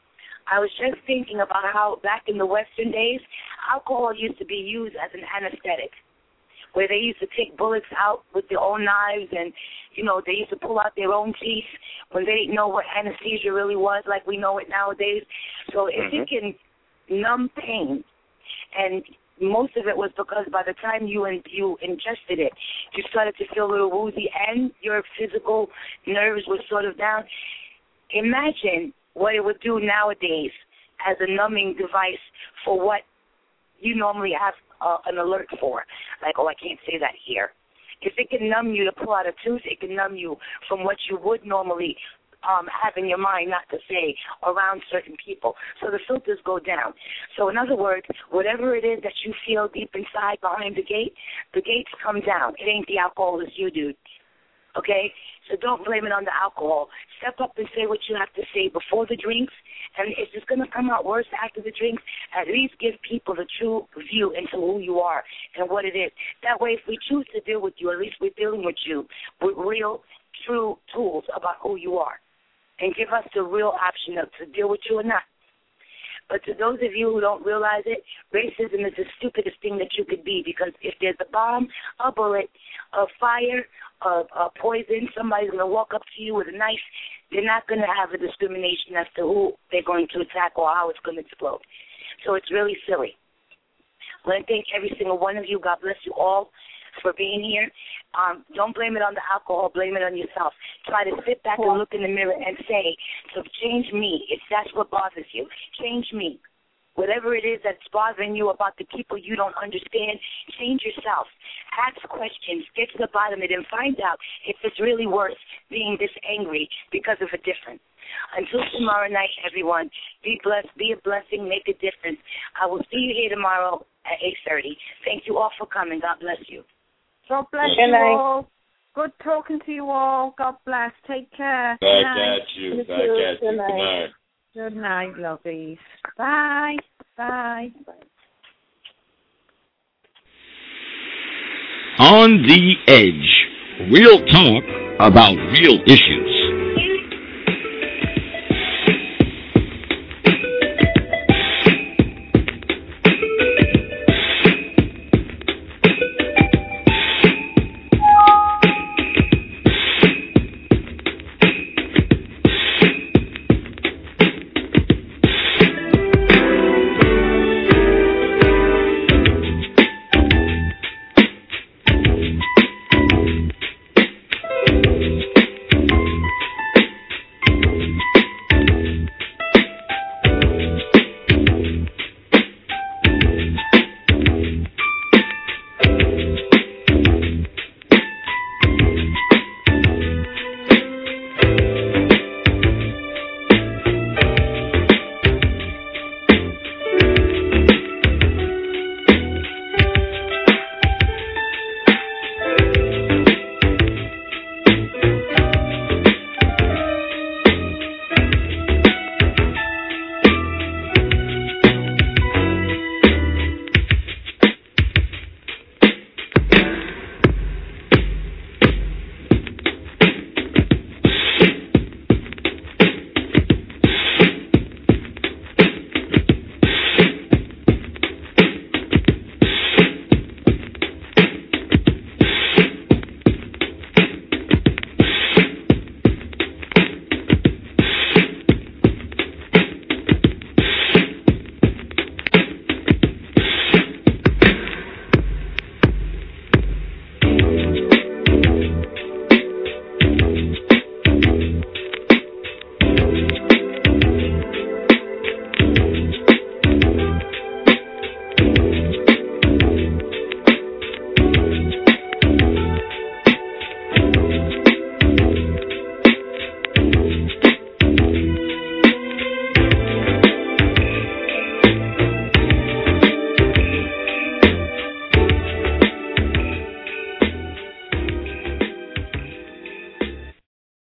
I was just thinking about how back in the Western days, alcohol used to be used as an anesthetic, where they used to take bullets out with their own knives and, you know, they used to pull out their own teeth when they didn't know what anesthesia really was like we know it nowadays. So if mm-hmm. you can numb pain, and most of it was because by the time you in, you ingested it, you started to feel a little woozy and your physical nerves were sort of down. Imagine what it would do nowadays as a numbing device for what you normally have uh, an alert for. Like, oh, I can't say that here. If it can numb you to pull out a tooth, it can numb you from what you would normally Um, have in your mind not to say around certain people. So the filters go down. So in other words, whatever it is that you feel deep inside behind the gate, the gates come down. It ain't the alcohol, it's you, dude. Okay? So don't blame it on the alcohol. Step up and say what you have to say before the drinks, and if it's going to come out worse after the drinks, at least give people the true view into who you are and what it is. That way, if we choose to deal with you, at least we're dealing with you with real, true tools about who you are, and give us the real option of to deal with you or not. But to those of you who don't realize it, racism is the stupidest thing that you could be, because if there's a bomb, a bullet, a fire, a, a poison, somebody's going to walk up to you with a knife, they're not going to have a discrimination as to who they're going to attack or how it's going to explode. So it's really silly. I want to thank every single one of you. God bless you all for being here. Um, don't blame it on the alcohol. Blame it on yourself. Try to sit back and look in the mirror and say, so change me. If that's what bothers you, change me. Whatever it is that's bothering you about the people you don't understand, change yourself. Ask questions. Get to the bottom of it and find out if it's really worth being this angry because of a difference. Until tomorrow night, everyone, be blessed, be a blessing, make a difference. I will see you here tomorrow at eight thirty. Thank you all for coming. God bless you. God bless Good you night. all. Good talking to you all. God bless. Take care. Back at you. Back at you. Good night. Good night, lovies. Bye. Bye. On the Edge. Real talk about real issues.